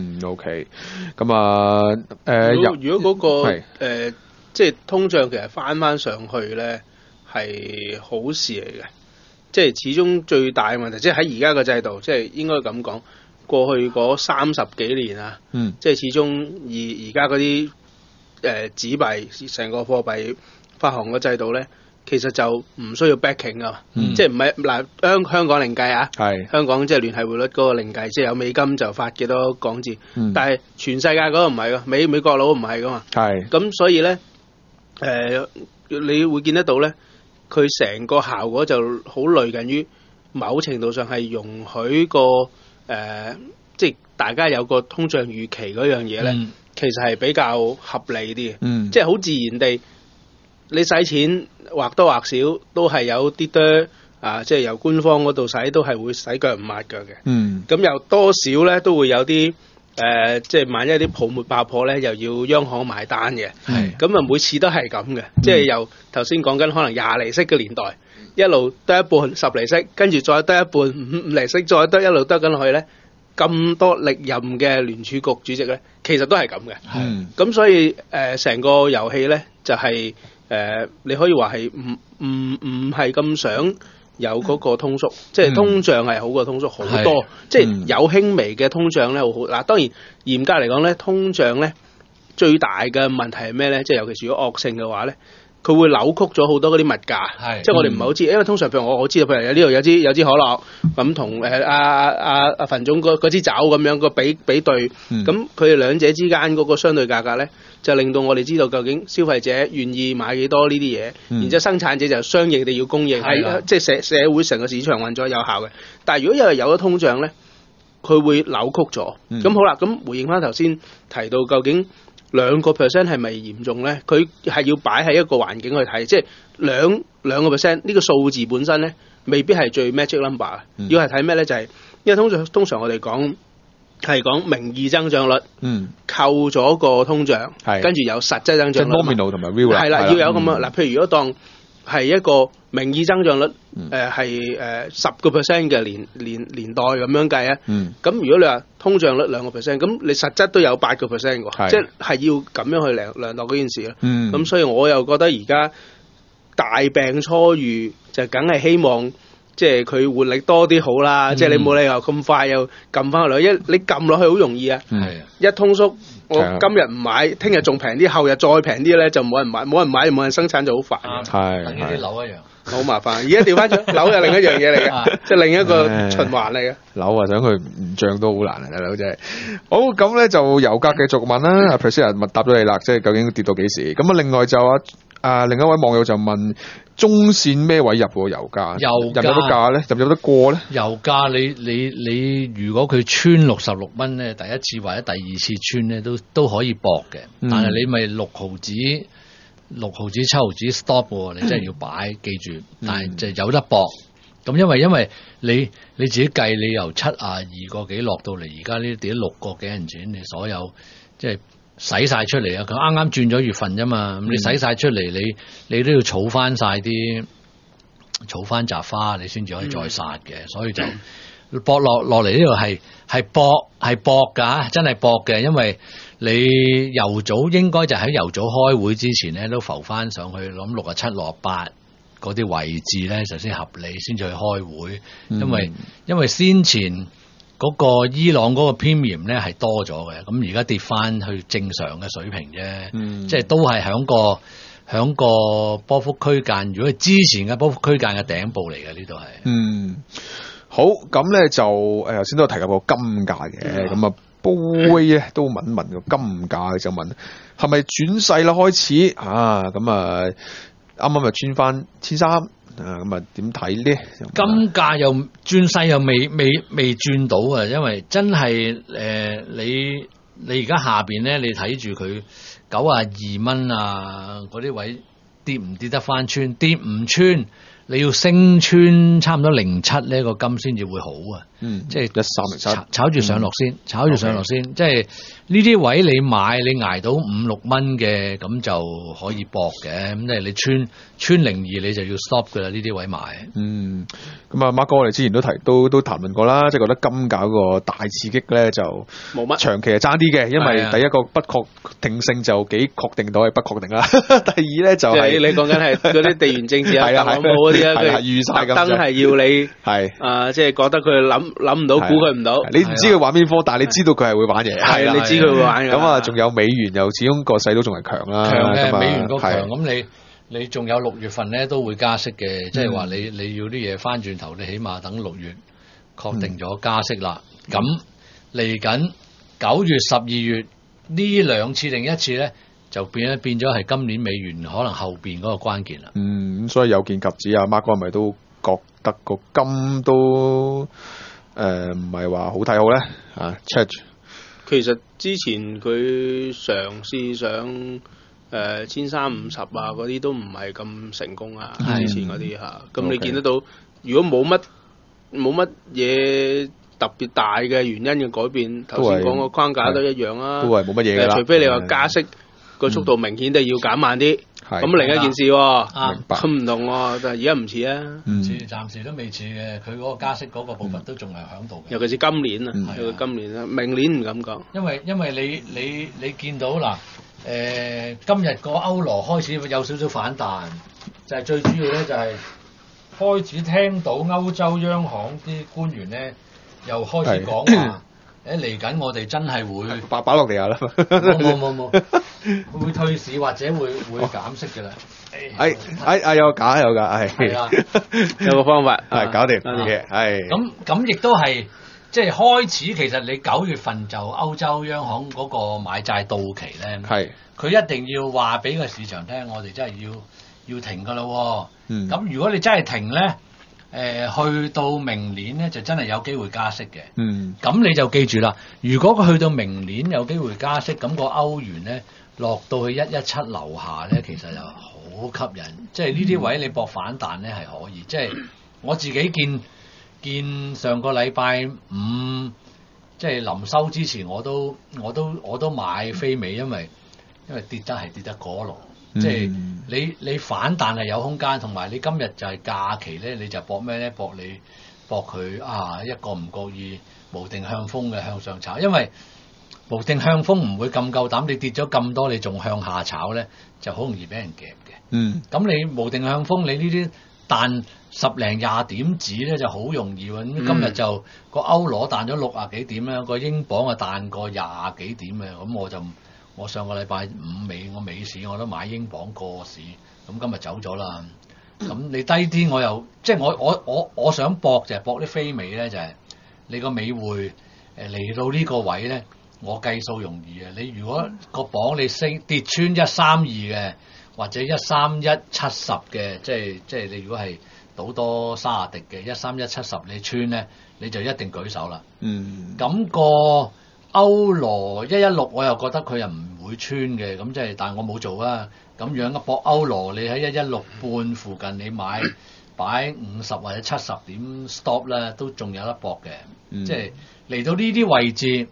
OK， 咁啊， 如果嗰個即係通脹其實翻上去咧，係好事嚟嘅，即係始終最大嘅問題，即係喺而家嘅制度，即係應該咁講，過去嗰30幾年啊，即係始終而家嗰啲紙幣成個貨幣發行嘅制度咧，其實就唔需要 backing 啊，即係唔係嗱香港另計啊，香港即係聯繫匯率嗰個另計，即係有美金就發幾多港紙，但係全世界嗰個唔係噶，美國佬唔係噶嘛，咁所以咧你會見得到咧。佢成個效果就好類近於某程度上係容許個即係大家有個通脹預期嗰樣嘢咧，其實係比較合理啲嘅，即係好自然地，你使錢或多或少都係有啲多即係由官方嗰度使都係會洗腳唔抹腳嘅，咁又多少咧都會有啲。即係萬一啲泡沫爆破咧，又要央行埋單嘅，咁啊每次都係咁嘅，即係由頭先講緊可能20厘息嘅年代，一路得一半10厘息，跟住再得一半5厘息，再得一路得緊落去咧，咁多歷任嘅聯儲局主席咧，其實都係咁嘅，咁所以成個遊戲咧就係你可以話係唔係咁想。有嗰個通縮，即係通脹係好過通縮好多，即係有輕微嘅通脹咧好好。嗱，當然嚴格嚟講咧，通脹咧最大嘅問題係咩咧？即係尤其是如果惡性嘅話咧，佢會扭曲咗好多嗰啲物價。即係我哋唔係好知，因為通常譬如我知道，譬如有呢度有支可樂咁同阿馮總嗰支酒咁樣個比對，咁佢哋兩者之間嗰個相對價格咧，就令到我哋知道究竟消費者願意買幾多呢啲嘢，然之後生產者就相應地要供應，即係社會成個市場運作有效嘅。但係如果有咗通脹咧，佢會扭曲咗。咁好啦，咁回應翻頭先提到究竟2% 係咪嚴重咧？佢係要擺喺一個環境去睇，即係2% 呢個數字本身咧，未必係最 magic number。要係睇咩咧？就係因為通常我哋講係講名義增長率，扣咗個通脹，跟住有實際增長率。 nominal 同埋 real 係啦，要有咁樣嗱，譬如如果當係一個名義增長率，係10% 嘅年代咁樣計啊，咁如果你話通脹率2%，咁你實質都有8%喎，即係要咁樣去量度嗰件事啦。咁所以我又覺得而家大病初愈，就梗係希望。即係佢活力多啲好啦，即係你冇理由咁快又撳翻落去，你撳落去好容易啊！一通縮，我今日唔買，聽日仲平啲，後日再平啲咧就冇人買，冇人生產就好煩。 係等於啲樓一樣， 好麻煩。而家調翻轉，樓又另一樣嘢嚟嘅，即係另一個循環嚟嘅。 樓啊，想佢唔漲都好難啊！大佬真係。好，咁咧就油價繼續問啦。阿 Priscilla 答咗你啦，即係究竟跌到幾時？咁啊，另外就另一位網友就問。中線咩位入喎？油價入得價咧，入得過咧？ 油價你如果佢穿66蚊咧，第一次或者第二次穿咧都可以搏嘅，但係你咪6毫子、7毫子 stop 喎，你真係要擺，記住。但係就有得搏。咁因為你自己計，你由72個幾落到嚟，而家呢跌咗6個幾銀錢，你所有即係。使晒出嚟啊！佢啱啱轉咗月份啫嘛，咁你使晒出嚟，你都要儲翻晒啲，儲翻扎花，你先至可以再殺嘅。所以就搏落嚟呢度係搏噶，真係搏嘅。因為你油組應該就喺油組開會之前咧，都浮翻上去，諗67、68嗰啲位置咧，就先合理，先至去開會。因為先前。嗰個伊朗嗰個 premium 咧係多咗嘅，咁而家跌翻去正常嘅水平啫，即係都係響個波幅區間，如果係之前嘅波幅區間嘅頂部嚟嘅，呢度係。 好，咁咧就頭先都有提及過金價嘅，咁啊波威咧都問個金價，就問係咪轉勢啦開始啊？咁啊啱啱咪穿翻1300。咁啊，點睇咧？ 金價又轉勢又未轉到啊！因為真係你而家下邊咧，你睇住佢92蚊啊嗰啲位跌唔跌得翻穿？跌唔穿，你要升穿差唔多07呢個金先至會好啊！即係 1307 炒住上落先，炒住上落先，即係呢啲位你買，你捱到5-6蚊嘅，咁就可以搏嘅。咁即係你穿02，你就要 stop 噶啦。呢啲位買。 咁啊，Mark哥我哋之前都談論過啦，即係覺得金價個大刺激咧就冇乜，長期係爭啲嘅，因為第一個不確定性就幾確定到係不確定啦。第二咧就係你講緊係嗰啲地緣政治啊、特朗普嗰啲啊，佢預晒咁， 真係要你即係覺得佢諗唔到，估佢唔到。 你唔知佢玩邊科，但係你知道佢係會玩嘢。 係你知佢會玩嘅。咁啊，仲有美元又始終個勢都仲係強啦。 強嘅美元個強，咁你仲有6月份咧都會加息嘅，即係話你要啲嘢翻轉頭，你起碼等6月確定咗加息啦。咁嚟緊9月、12月呢兩次定一次咧，就變咗係今年美元可能後邊嗰個關鍵啦。 咁所以有見及此啊，Mark哥係咪都覺得個金都唔係話好睇好咧啊 check 其實之前佢嘗試上1350啊嗰啲都唔係咁成功啊，之前嗰啲嚇。咁你見得到，如果冇乜嘢特別大嘅原因嘅改變，頭先講個框架都一樣啦， 都係冇乜嘢㗎啦。 除非你話加息個速度明顯地要減慢啲。咁另一件事喎，咁唔同喎，但係而家唔似啊， 暫時都未似嘅，佢嗰個加息嗰個部分都仲係響度嘅。 尤其是今年啊，今年啊，明年唔敢講。 因為你見到嗱，今日個歐羅開始有少少反彈，就係最主要咧就係開始聽到歐洲央行啲官員咧又開始講話。嚟緊我哋真係會擺落地下啦， 冇，會退市或者會減息嘅啦。 有假，係啦， 有個方法係搞掂嘅，係。 咁亦都係即係開始，其實你9月份就歐洲央行嗰個買債到期咧，係佢一定要話俾個市場聽，我哋真係要停㗎啦。咁如果你真係停咧，去到明年咧就真係有機會加息嘅。咁你就記住啦，如果佢去到明年有機會加息，咁個歐元咧落到去117樓下咧，其實就好吸引。即係呢啲位你搏反彈咧係可以。即係我自己見上個禮拜五即係臨收之前我都買飛尾，因為跌得過龍。即係你反彈係有空間，同埋你今日就係假期咧，你就搏咩咧？搏佢一個唔覺意無定向風嘅向上炒，因為無定向風唔會咁夠膽，你跌咗咁多，你仲向下炒咧，就好容易俾人夾嘅。咁你無定向風，你呢啲彈10零20點子咧就好容易喎。今日就個歐羅彈咗60幾點啦，個英鎊啊彈過20幾點嘅，咁我上個禮拜五我尾市我都買英鎊過市，咁今日走咗啦。咁你低啲我又即係我想搏就係搏啲飛尾咧，就係你個美匯嚟到呢個位咧，我計數容易啊。你如果個鎊你跌穿132嘅，或者13170嘅，即係你如果係賭多30滴嘅13170你穿咧，你就一定舉手啦。咁個歐羅116我又覺得佢又唔會穿嘅，咁即係但係我冇做啊。咁樣嘅搏歐羅，你喺116半附近你買擺50或者70點 stop 咧，都仲有得搏嘅。即係嚟到呢啲位置，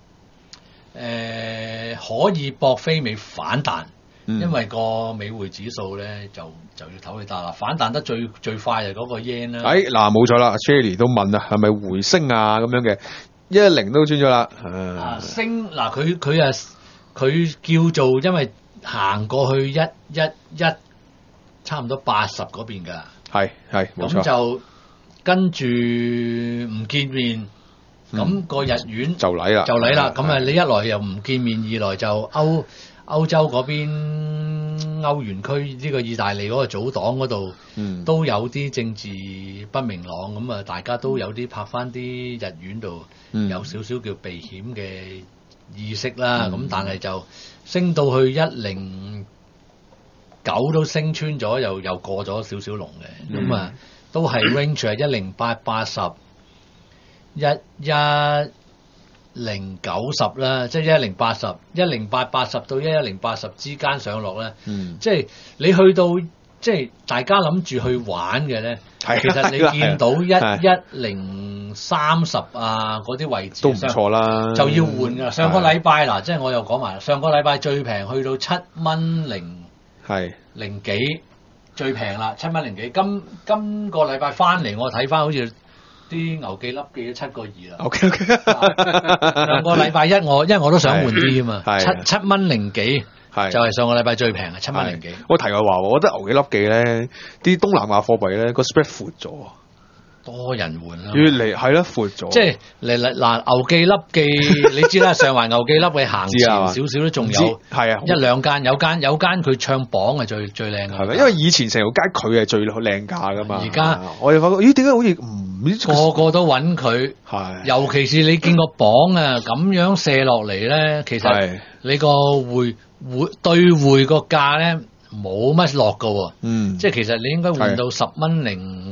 可以搏飛尾反彈，因為個美匯指數咧就要唞佢得啦。反彈得最快就嗰個 yen 啦。 嗱冇錯啦 ，Sherry 都問啊，係咪回升啊咁樣嘅？110都穿咗啦。 升嗱佢叫做因為行過去111差唔多80嗰邊㗎。係冇錯。咁就跟住唔見面，咁個日元就嚟啦。咁你一來又唔見面，二來就歐洲嗰邊歐元區呢個意大利嗰個組黨嗰度都有啲政治不明朗，咁啊大家都有啲拍翻啲日元度有少少叫避險嘅意識啦。咁但係就升到去109都升穿咗，又過咗少少龍嘅。咁啊都係 range 係10880 11090啦，即係10880 10880到11080之間上落咧。即係你去到即係大家諗住去玩嘅咧，其實你見到11030啊嗰啲位置都唔錯啦，就要換噶啦。上個禮拜嗱，即係我又講埋，上個禮拜最平去到7蚊零幾最平啦，7蚊零幾。今個禮拜翻嚟，我睇翻好似啲牛記粒記都7個2啦。OK。上個禮拜因為我都想換啲啊嘛，7蚊零幾。就係上個禮拜最平嘅7蚊零幾。我題外話，我覺得牛記粒記咧，啲東南亞貨幣咧個 spread 闊咗， 多人換啦。 越嚟係啦，闊咗。即係嗱牛記粒記，你知啦，上環牛記粒記行前少少都仲有一兩間，有間佢唱榜係最靚嘅。係咪？ 因為以前成條街佢係最靚價噶嘛。 而家我哋發覺，咦？點解好似個個都揾佢？係。尤其是你見個榜啊咁樣射落嚟咧，其實你個兌匯個價咧冇乜落噶喎，即係其實你應該換到10蚊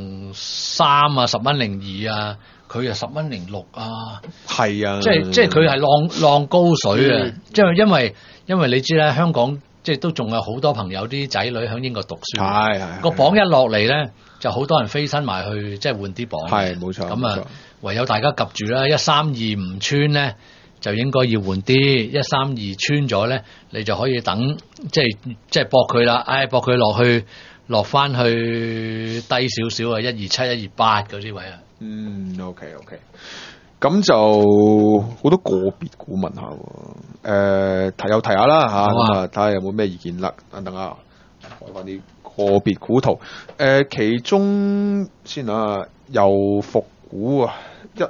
03啊，10蚊02啊，佢又10蚊06啊， 係啊， 即係佢係浪高水啊，即係因為你知啦，香港即係都仲有好多朋友啲仔女喺英國讀書，個榜一落嚟咧，就好多人飛身埋去即係換啲榜， 係冇錯， 咁啊唯有大家及住啦，132唔穿咧。就應該要換啲132穿咗咧，你就可以等即係搏佢啦，搏佢落翻去低少少啊，127、128嗰啲位啊。 OK， 咁就好多個別股問下喎，提下啦嚇，咁啊睇下有冇咩意見啦，等啊，開翻啲個別股圖，其中先啊，油服股啊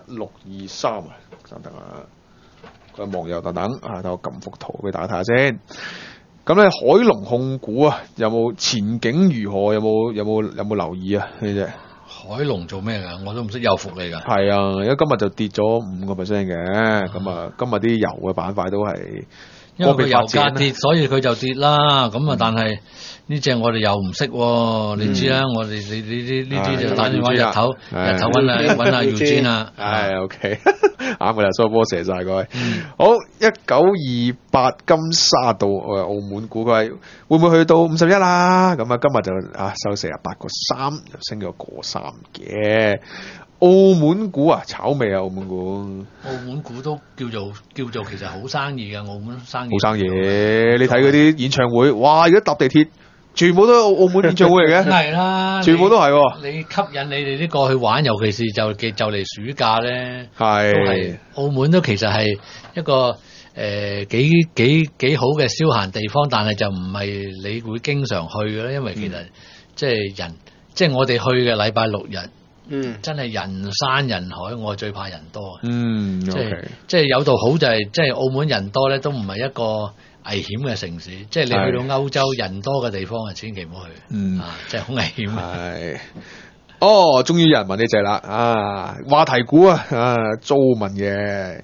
，1623啊，等啊。網友等等啊，等我撳幅圖俾大家睇下先。咁咧，海龍控股啊，有冇前景如何？有冇留意啊？呢隻海龍做咩噶？我都唔識油服嚟噶。 係啊，因為今日就跌咗5%嘅。咁啊，今日啲油嘅板塊都係因為佢油價跌，所以佢就跌啦。咁啊，但係呢隻我哋又唔識喎。你知啦，我哋呢啲就打電話日頭揾下 Eugene 啊。 係 OK。啱嘅啦，所有波射晒佢。好，1928金沙道澳門股，佢會唔會去到51啦？咁啊，今日就收48.3，就升咗1.3嘅。 澳門股啊，炒味啊，澳門股。 澳門股都叫做其實好生意嘅，澳門生意。 好生意，你睇嗰啲演唱會，哇！而家搭地鐵，全部都係澳門演唱會嚟嘅。 係啦， 全部都係喎。 你吸引你哋啲過去玩，尤其是就嚟暑假咧， 係都係澳門都其實係一個幾好嘅消閒地方，但係就唔係你會經常去嘅咧，因為其實即係我哋去嘅禮拜六日。真係人山人海，我最怕人多。即係有度好就係，即係澳門人多咧，都唔係一個危險嘅城市。即係你去到歐洲人多嘅地方啊，千祈唔好去。即係好危險。 係。哦，終於有人問呢隻啦，話題股租問嘅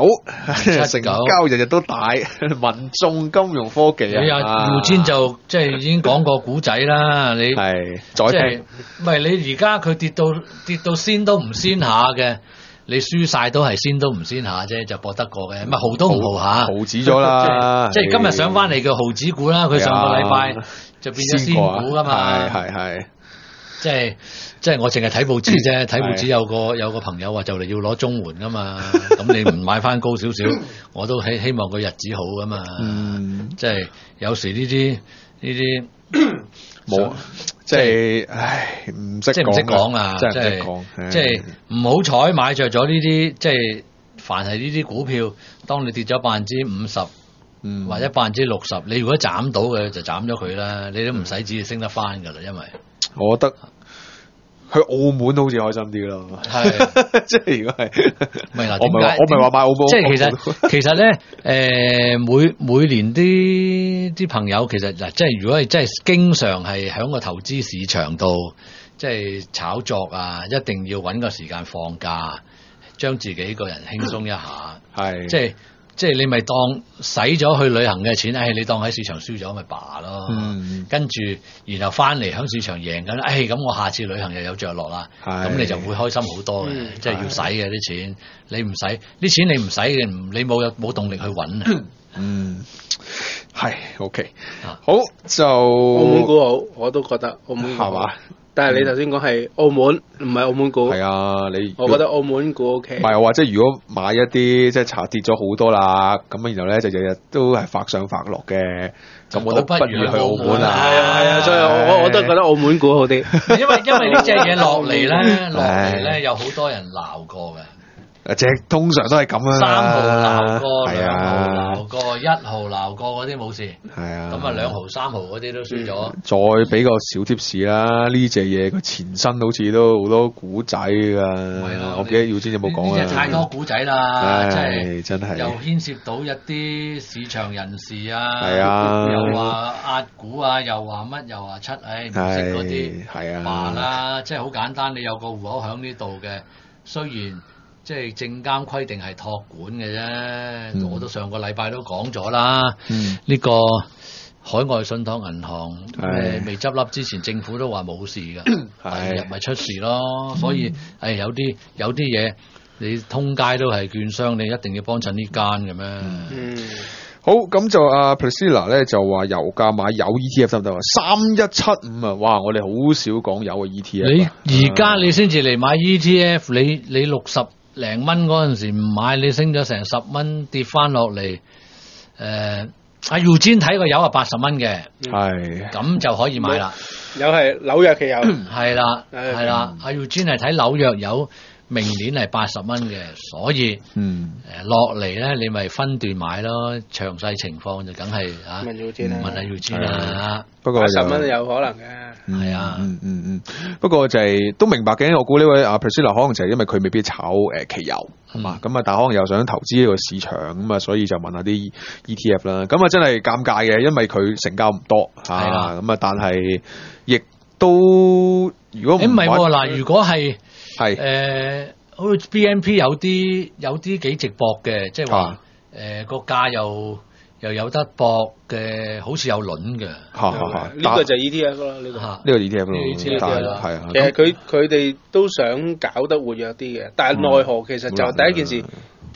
279，成交日日都大，民眾金融科技啊。 姚堅就即係已經講過古仔啦，你係再聽， 唔係你而家佢跌到先都唔先下嘅，你輸晒都係先都唔先下啫，就搏得過嘅，咪豪都唔豪下， 豪止咗啦， 即係今日上翻嚟嘅豪子股啦，佢上個禮拜就變咗仙股噶嘛， 係。 即係我淨係睇報紙啫，睇報紙有個朋友話就嚟要攞綜援噶嘛，咁你唔買翻高少少，我都希望個日子好噶嘛。即係有時呢啲冇，即係唔識講啊， 即係唔識講， 即係唔好彩買着咗呢啲，即係凡係呢啲股票，當你跌咗50%。或者60%，你如果斬到嘅就斬咗佢啦，你都唔使指意升得翻噶啦，因為我覺得去澳門好似開心啲咯，係即係如果係，我唔係話買澳門， 即係其實咧，每年啲朋友其實嗱，即係如果係真係經常係喺個投資市場度，即係炒作啊，一定要揾個時間放假，將自己個人輕鬆一下，係即係你咪當使咗去旅行嘅錢，你當喺市場輸咗咪罷咯。跟住然後翻嚟喺市場贏緊，咁我下次旅行又有着落啦。咁你就會開心好多嘅，即係要使嘅啲錢，你唔使啲錢你唔使嘅，你冇動力去揾。 係 OK，好就澳門股好，我都覺得澳門股好。但係你頭先講係澳門，唔係澳門股。 係啊， 我覺得澳門股 OK。 唔係我話即係如果買一啲即係查跌咗好多啦，咁然後咧就日日都係發上發落嘅，咁我都不如去澳門啦。 係啊，所以我都覺得澳門股好啲。 因為呢隻嘢落嚟咧，有好多人鬧過嘅。 通常都係咁啊。 3號鬧過，2號鬧過，1號鬧過嗰啲冇事。 係啊。 咁2號、3號嗰啲都輸咗。 再俾個小貼士啦，呢隻嘢佢前身好似都好多古仔㗎。我記得耀堅有冇講啊？ 呢隻太多古仔啦， 真係。 又牽涉到一啲市場人士啊。 係啊。 又話壓股啊，又話乜，又話七，唔識嗰啲。 係啊。 話啦，即係好簡單，你有個戶口喺呢度嘅，雖然。即係證監規定係託管嘅啫，我都上個禮拜都講咗啦。呢個海外信託銀行未執笠之前，政府都話冇事㗎，第二日咪出事咯。所以有啲嘢你通街都係券商，你一定要幫襯呢間嘅咩？ 好，咁就阿 Priscilla 咧就話油價買有 ETF 得唔得啊？3175啊！哇，我哋好少講有嘅 ETF。 你而家你先至嚟買 ETF，你60零蚊嗰陣時唔買，你升咗成10蚊，跌翻落嚟。阿耀堅睇個油係80蚊嘅，係咁就可以買啦。 有係紐約嘅油， 係啦。阿耀堅係睇紐約油，明年係80蚊嘅，所以落嚟咧，你咪分段買咯。詳細情況就梗係問阿耀堅啦。 不過 80蚊有可能嘅。 係啊， 不過就係都明白嘅。我估呢位阿 Priscilla 可能就係因為佢未必炒期油，係嘛咁啊，但可能又想投資呢個市場咁啊，所以就問下啲 ETF 啦。咁啊，真係尷尬嘅，因為佢成交唔多嚇，咁啊，但係亦都如果唔係嗱，如果係好似 BNP 有啲幾直博嘅，即係話個價又有得搏嘅，好似有輪嘅。 呢個就 ETF 咯，呢個 ETF 咯，係啊。 其實佢哋都想搞得活躍啲嘅，但係奈何其實就第一件事，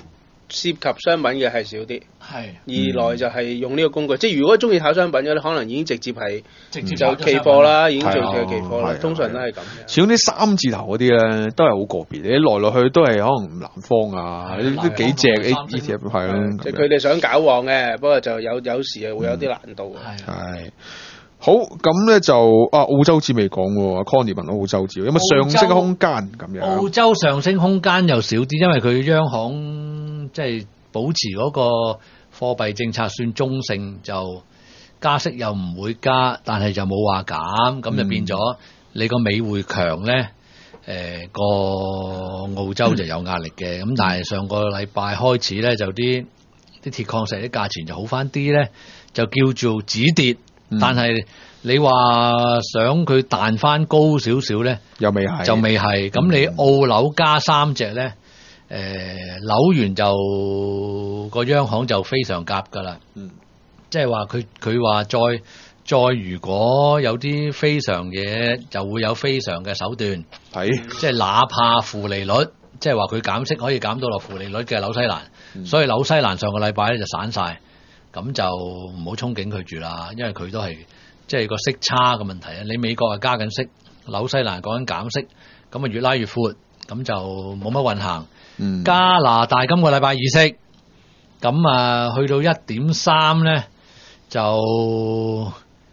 涉及商品嘅係少啲，二來就係用呢個工具，即係如果中意炒商品嘅咧，可能已經直接就期貨啦，已經做嘅期貨啦，通常都係咁嘅。 始終啲三字頭嗰啲咧，都係好個別，你來來去都係可能南方啊，都幾隻 ETF 係咯。 即係佢哋想搞旺嘅，不過就有時係會有啲難度。 係。好，咁咧就澳洲字未講喎，Connie問澳洲字有冇上升空間咁樣？ 澳洲上升空間又少啲，因為佢央行即係保持嗰個貨幣政策算中性，就加息又唔會加，但係就冇話減，咁就變咗你個美匯強咧，個澳洲就有壓力嘅。咁但係上個禮拜開始咧，就啲鐵礦石啲價錢就好翻啲咧，就叫做止跌。但係你話想佢彈翻高少少咧， 又未係， 就未係。咁你澳樓加3隻咧，紐元就個央行就非常鴿噶啦。即係話佢話再如果有啲非常嘢，就會有非常嘅手段。即係哪怕負利率，即係話佢減息可以減到落負利率嘅紐西蘭。所以紐西蘭上個禮拜咧就散晒。咁就唔好憧憬佢住啦，因為佢都係即係個息差嘅問題啊！你美國係加緊息，紐西蘭講緊減息，咁啊越拉越闊，咁就冇乜運行。加拿大今個禮拜議息，咁啊去到 1.3 咧就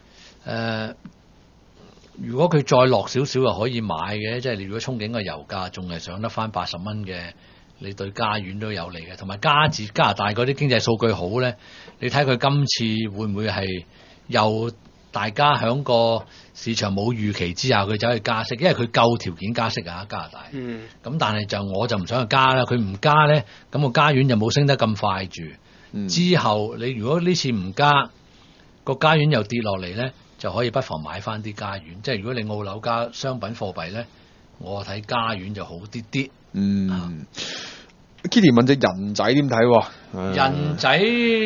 如果佢再落少少又可以買嘅，即係你如果憧憬個油價仲係上得翻80蚊嘅。你對加元都有利嘅，同埋加拿大嗰啲經濟數據好咧，你睇佢今次會唔會係又大家響個市場冇預期之下，佢走去加息，因為佢夠條件加息啊，加拿大。咁但係我就唔想去加啦，佢唔加咧，咁個加元就冇升得咁快住。之後你如果呢次唔加，個加元又跌落嚟咧，就可以不妨買翻啲加元。即係如果你澳紐加商品貨幣咧，我睇加元就好啲啲。 Kitty 問隻人仔點睇？ 人仔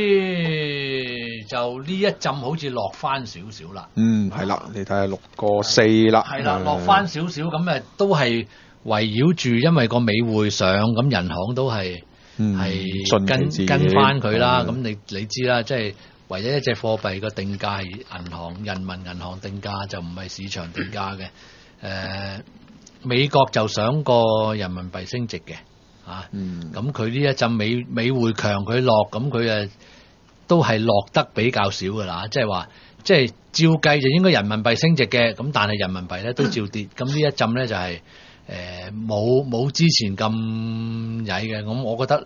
就呢一陣好似落翻少少啦。 係啦，你睇下6.4啦。 係啦，落翻少少咁都係圍繞住，因為個美匯上，咁人行都係跟翻佢啦。咁你知啦，即係唯一一隻貨幣個定價係人民銀行定價，就唔係市場定價嘅。美國就想個人民幣升值嘅。咁佢呢一陣美匯強佢落，咁佢都係落得比較少噶啦，即係話即係照計就應該人民幣升值嘅，咁但係人民幣咧都照跌，咁呢一陣咧就係冇之前咁曳嘅，咁我覺得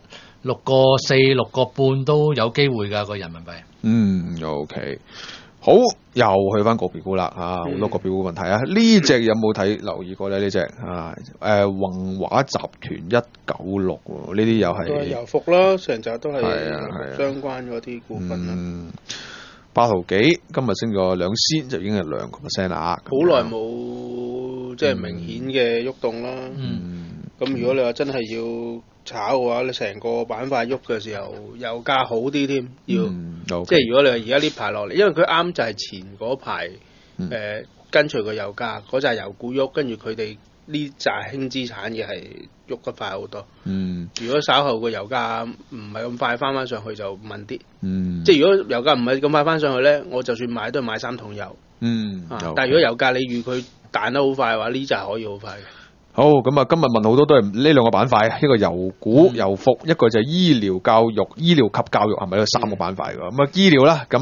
6.4、6.5都有機會噶個人民幣。 OK。好，又去翻個別股啦，好多個別股問題啊！呢隻有冇留意過咧？呢隻宏華集團196呢啲又係油服啦，成集都係相關嗰啲股份啦。 8毫幾，今日升咗2仙，就已經係2% 啦。 好耐冇即係明顯嘅喐動啦。咁如果你話真係要炒嘅話，你成個板塊喐嘅時候，油價好啲添，即係如果你話而家呢排落嚟，因為佢啱就係前嗰排跟隨個油價嗰扎油股喐，跟住佢哋呢扎輕資產嘅係喐得快好多。如果稍後個油價唔係咁快翻上去就問啲。即係如果油價唔係咁快翻上去咧，我就算買都係買3桶油。但係如果油價你預佢彈得好快嘅話，呢扎可以好快嘅。 好，咁啊，今日問好多都係呢兩個板塊，一個油股、油服，一個就係醫療教育、醫療及教育，係咪呢3個板塊㗎？咁醫療啦，咁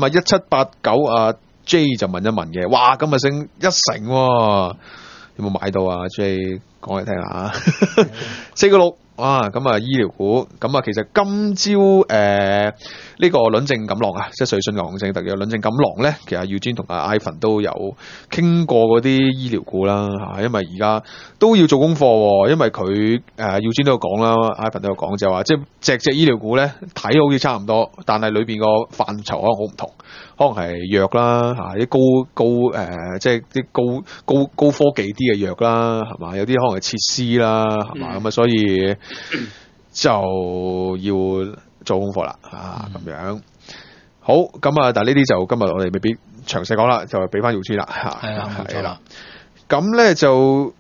1789J 就問一問嘅，哇，今日升1成喎，有冇買到啊 J？ 講嚟聽下4.6。咁醫療股，咁其實今朝呢個輪證錦囊啊，即係瑞信牛熊證特約輪證錦囊咧，其實耀堅同阿 Ivan 都有傾過嗰啲醫療股啦嚇，因為而家都要做功課，因為佢耀堅都有講啦 ，Ivan 都有講，就係話即係隻醫療股咧睇好似差唔多，但係裏邊個範疇可能好唔同，可能係藥啦嚇，啲即係啲高科技啲嘅藥啦，係嘛？有啲可能係設施啦，係嘛？咁所以就要做功課啦，咁樣好咁但係呢啲就今日我哋未必詳細講啦，就俾翻耀堅啦， 係啦。 咁咧就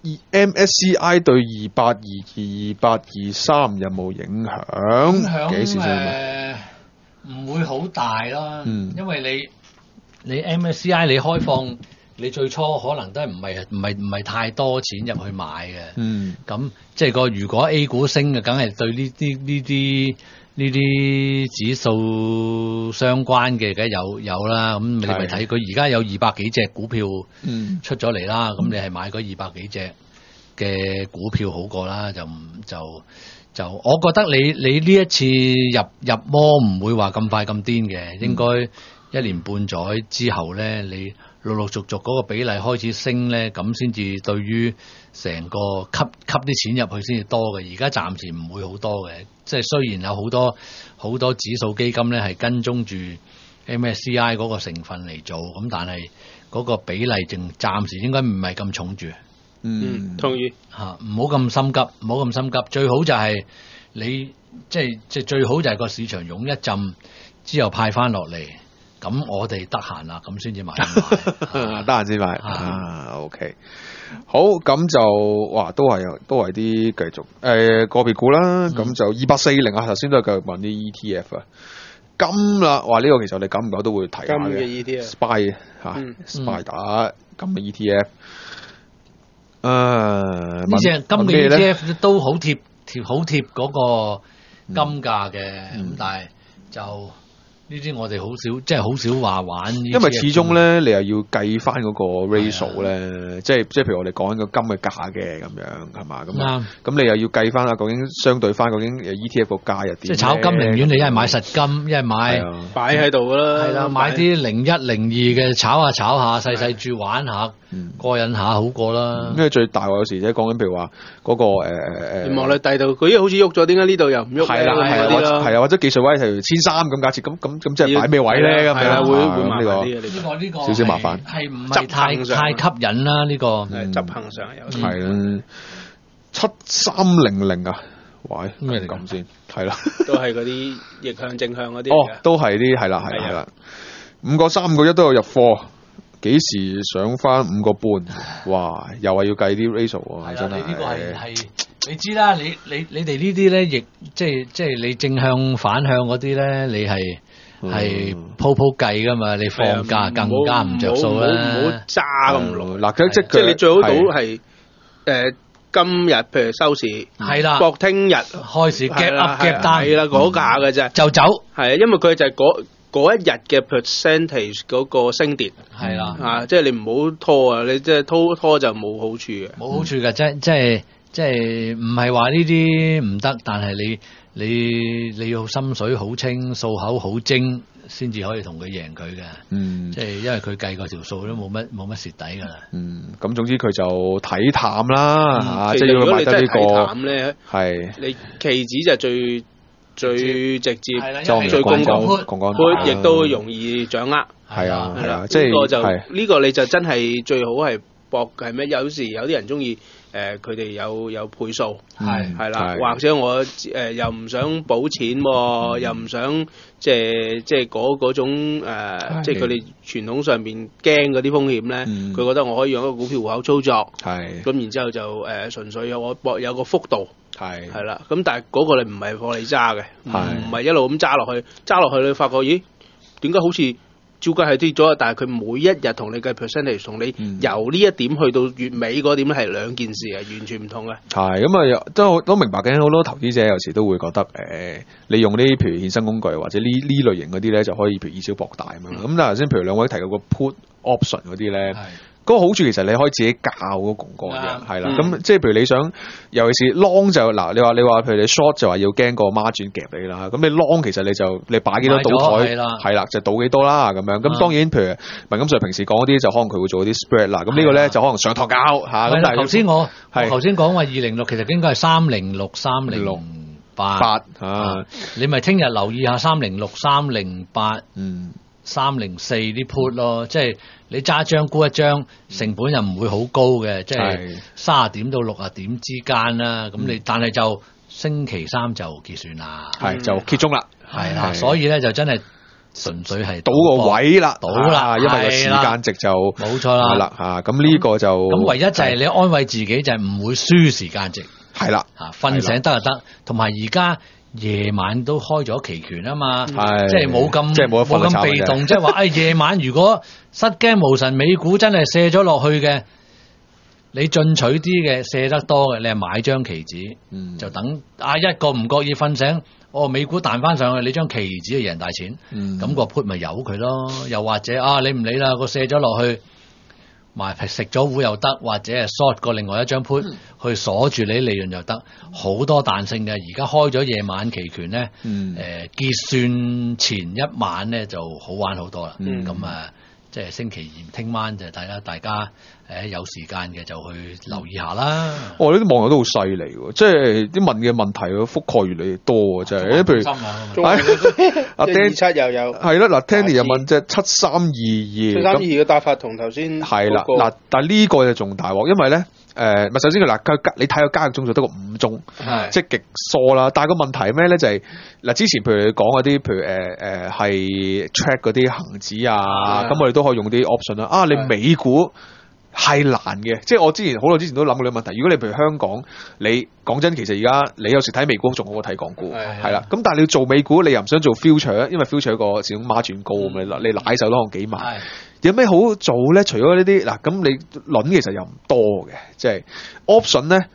MSCI 對2822、2823有冇影響？幾時先？ 唔會好大啦，因為你 MSCI 你開放，你最初可能都係唔係太多錢入去買嘅。咁即係如果 A 股升嘅，梗係對呢啲指數相關嘅，梗係有啦。咁你咪睇佢而家有200幾隻股票出咗嚟啦。咁你係買嗰200幾隻嘅股票好過啦。就我覺得你呢一次入摩唔會話咁快咁癲嘅，應該1年半載之後咧，你陸陸續續嗰個比例開始升咧，咁先至對於成個吸啲錢入去先至多嘅。而家暫時唔會好多嘅，即係雖然有好多指數基金咧係跟蹤住 MSCI 嗰個成分嚟做，咁但係嗰個比例暫時應該唔係咁重住。 同意嚇，唔好咁心急，最好就係你即係最好就係個市場湧一陣之後派翻落嚟，咁我哋得閒啦，咁先至買， 得閒先買OK， 好，咁就哇都係啲繼續個別股啦，咁就2840啊，頭先都係繼續問啲 ETF 啊，金啦，哇呢個其實我哋久唔久都會提下嘅 SPY 嚇 SPY 打金嘅 ETF。 呢隻金嘅 ETF 都好貼嗰個金價嘅，咁但係就呢啲我哋好少，即係好少話玩。 因為始終咧，你又要計翻嗰個 ratio 咧，即係譬如我哋講緊個金嘅價嘅咁樣，係嘛？咁你又要計翻啊，究竟相對翻究竟 ETF 個價又點？ 即係炒金寧願你一係買實金，一係買擺喺度㗎啦。 係啦，買啲01、02嘅炒下，細注玩下。過癮下好過啦， 因為最大我有時即係講緊，譬如話嗰個望你第度，佢好似喐咗，點解呢度又唔喐？ 係啦，或者技術位係1300咁假設，咁即係擺咩位咧？咁樣會麻煩啲呢個少少麻煩， 係唔係太吸引啦？呢個執行上有係啦，7300啊，喂咩嚟咁先？係啦， 都係嗰啲逆向正向嗰啲。 哦，都係啲係啦，5個3個1都有入貨。幾時上翻5個半？哇！又話要計啲 ratio 喎，真係。 呢個係你知啦，你哋呢啲咧，亦即係你正向反向嗰啲咧，你係鋪計噶嘛？你放假更加唔着數啦。 唔好揸咁耐。 嗱，即係你最好到係今日譬如收市係啦， 博聽日開市 gap up gap down 係啦，嗰價嘅啫就走。 係啊，因為佢就係嗰一日嘅 percentage 嗰個升跌係啦， 即係你唔好拖啊！你即係拖就冇好處嘅。 冇好處嘅，即係唔係話呢啲唔得，但係你要心水好清，數口好精，先至可以同佢贏佢嘅。即係因為佢計個條數都冇乜蝕底㗎啦。 咁總之佢就睇淡啦， 即係如果你真係睇淡咧， 係你期指就最直接， 最公開，亦都容易掌握。 係啊，即係呢個你就真係最好係搏係咩？有時有啲人中意佢哋有倍數，係啦，或者我又唔想補錢，又唔想即係嗰種即係佢哋傳統上邊驚嗰啲風險咧，佢覺得我可以用一個股票戶口操作，咁然之後就純粹有個幅度。係啦，咁但係嗰個你唔係放你揸嘅，唔係一路咁揸落去你發覺咦，點解好似照計係跌咗，但係佢每一日同你計 percentage， 同你由呢一點去到月尾嗰點咧係兩件事啊，完全唔同嘅。係咁啊，都明白嘅，好多投資者有時都會覺得你用呢啲譬如衍生工具或者呢類型嗰啲咧就可以譬如以小博大啊嘛。咁但係頭先譬如兩位提到個 put option 嗰啲咧。嗰個好處其實你可以自己教嗰個槓桿嘅，係啦。咁即係譬如你想，尤其是 long 就嗱，你話譬如你 short 就話要驚個孖轉夾你啦。咁你 long 其實你擺幾多賭台係啦，就賭幾多啦咁樣。咁當然譬如文錦Sir平時講嗰啲就可能佢會做啲 spread 啦。咁呢個咧就可能上堂教嚇。咁但係頭先講話206其實應該係306、308你咪聽日留意下306、308、304啲 put 咯，即係你揸張沽一張，成本又唔會好高嘅，即係30點到60點之間啦。咁你但係就星期3就結算啦， 就揭盅啦， 係啦。所以咧就真係純粹係賭個位啦， 賭啦， 因為個時間值就冇錯啦， 係啦嚇，咁呢個就咁唯一就係你安慰自己就係唔會輸時間值， 係啦嚇瞓醒得就得，同埋而家夜晚都開咗期權啊嘛，即係冇咁被動，即係話夜晚如果失驚無神，美股真係瀉咗落去嘅。你進取啲嘅，射得多嘅，你係買張期指，就等一個唔覺意瞓醒，美股彈翻上去，你張期指就贏大錢，咁個 put 咪由佢咯。又或者你唔理啦，個射咗落去，埋食咗糊又得，或者係 short 過另外一張 put 去鎖住你利潤又得，好多彈性嘅。而家開咗夜晚期權咧，結算前一晚咧就好玩好多啦。咁即係星期二聽晚就睇啦，大家有時間嘅就去留意下啦。 呢啲網友都好犀利喎，即係啲問嘅問題嘅覆蓋越嚟越多喎，真係。譬如阿 Dan 又有係啦，嗱 Tanny 又問即係7322 嘅答法同頭先係啦，嗱但係呢個就仲大鑊，因為咧首先你睇個交易宗數得個5宗，即係極疏啦。但係個問題咩咧？就係之前譬如你講嗰啲，譬如係 track 嗰啲恒指啊，咁我哋都可以用啲 option 啦。你美股係難嘅，即係我好耐之前都諗過呢個問題。如果你譬如香港，你講真，其實而家你有時睇美股仲好過睇港股，係啦。咁但係你要做美股，你又唔想做 future，因為 future 個始終margin高咁，你奶手都可能幾萬。有咩好做咧？除咗呢啲嗱，咁你輪其實又唔多嘅，即係 option 咧，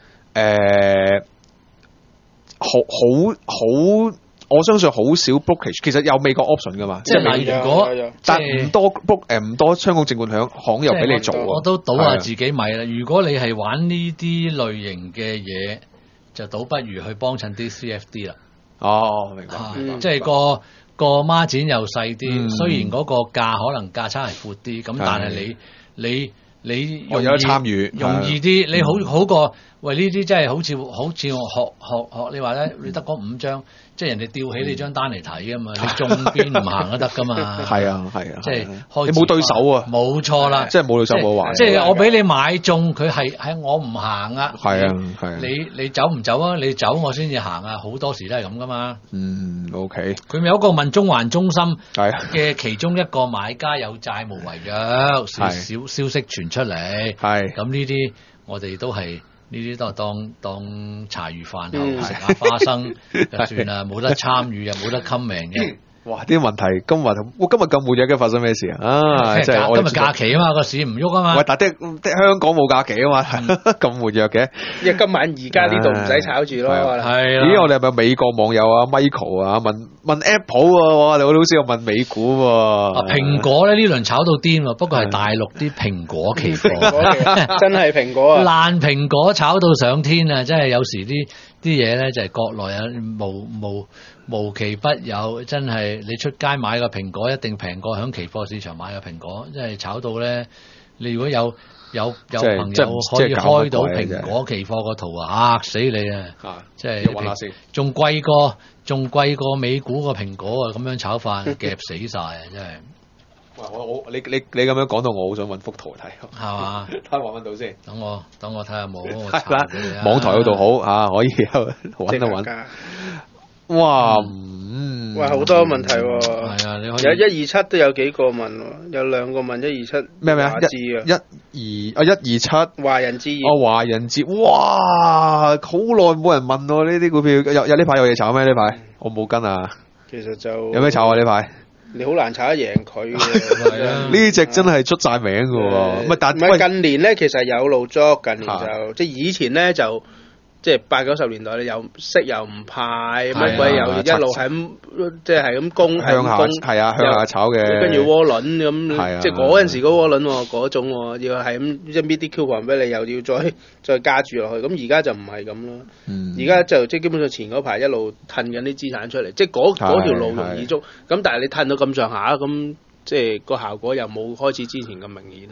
好，我相信好少 brokerage， 其實有美國 option 噶嘛， 即係如果但唔多 唔多香港證券行又俾你做。 我都賭下自己米啦。如果你係玩呢啲類型嘅嘢，就倒不如去幫襯啲 CFD 啦。 明白。 即係個孖展又細啲，雖然嗰個價可能價差係闊啲，咁但係你有得參與， 容易啲，你好過喂呢啲真係好似我學你話咧，你得嗰5張，即係人哋吊起你張單嚟睇啊嘛，你中邊唔行都得噶嘛。係啊，即係你冇對手啊， 冇錯啦， 即係冇對手冇話。 即係我俾你買中，佢係我唔行啊。 係啊， 你走唔走啊？你走我先至行啊，好多時都係咁噶嘛。 OK。 佢咪有個問中環中心嘅其中一個買家有債務違約，少消息傳出嚟。咁呢啲我哋都係。呢啲都係當茶餘飯後食下花生就算啦，冇得參與又冇得 comment 嘅。 哇！啲問題今日咁活躍嘅，發生咩事啊？即係今日假期啊嘛，個市唔喐啊嘛。 喂，但係香港冇假期啊嘛，咁活躍嘅。 因為今晚而家呢度唔使炒住咯。 係啦。 咦？我哋係咪美國網友啊 Michael 啊問 Apple 喎？你好似又問美股喎。 蘋果咧呢輪炒到癲喎，不過係大陸啲蘋果期貨， 真係蘋果啊！ 爛蘋果炒到上天啊！真係有時啲嘢咧就係國內啊無奇不有，真係你出街買個蘋果一定平過響期貨市場買個蘋果，真係炒到咧。你如果有朋友可以開到蘋果期貨個圖啊，嚇死你啊！即係仲貴過美股個蘋果啊！咁樣炒法夾死晒啊！真係。 你咁樣講到我好想揾幅圖睇， 係嘛？ 睇下揾到先。 等我睇下冇。 係啦，網台嗰度好可以揾一揾。哇！ 好多問題喎。 係啊，你可以有127都有幾個問喎，有2個問127 咩啊？127 華人置業。 華人置業，哇！好耐冇人問喎呢啲股票，有呢排有嘢炒咩？呢排我冇跟啊。 其實就有咩炒啊？呢排你好難炒得贏佢嘅。 呢隻真係出晒名嘅喎。唔係近年咧，其實有路捉，近年就即係以前咧就。即係80、90年代你又息又唔派，乜鬼又一路係咁，即係咁供， 向下炒嘅， 跟住窩輪咁，即係嗰陣時嗰窩輪喎，嗰種喎，要係咁一搣啲 coupon 俾你，又要再加注落去，咁而家就唔係咁咯。而家就即係基本上前嗰排一路褪緊啲資產出嚟，即係嗰條路容易捉，咁但係你褪到咁上下，咁即係個效果又冇開始之前咁明顯啦。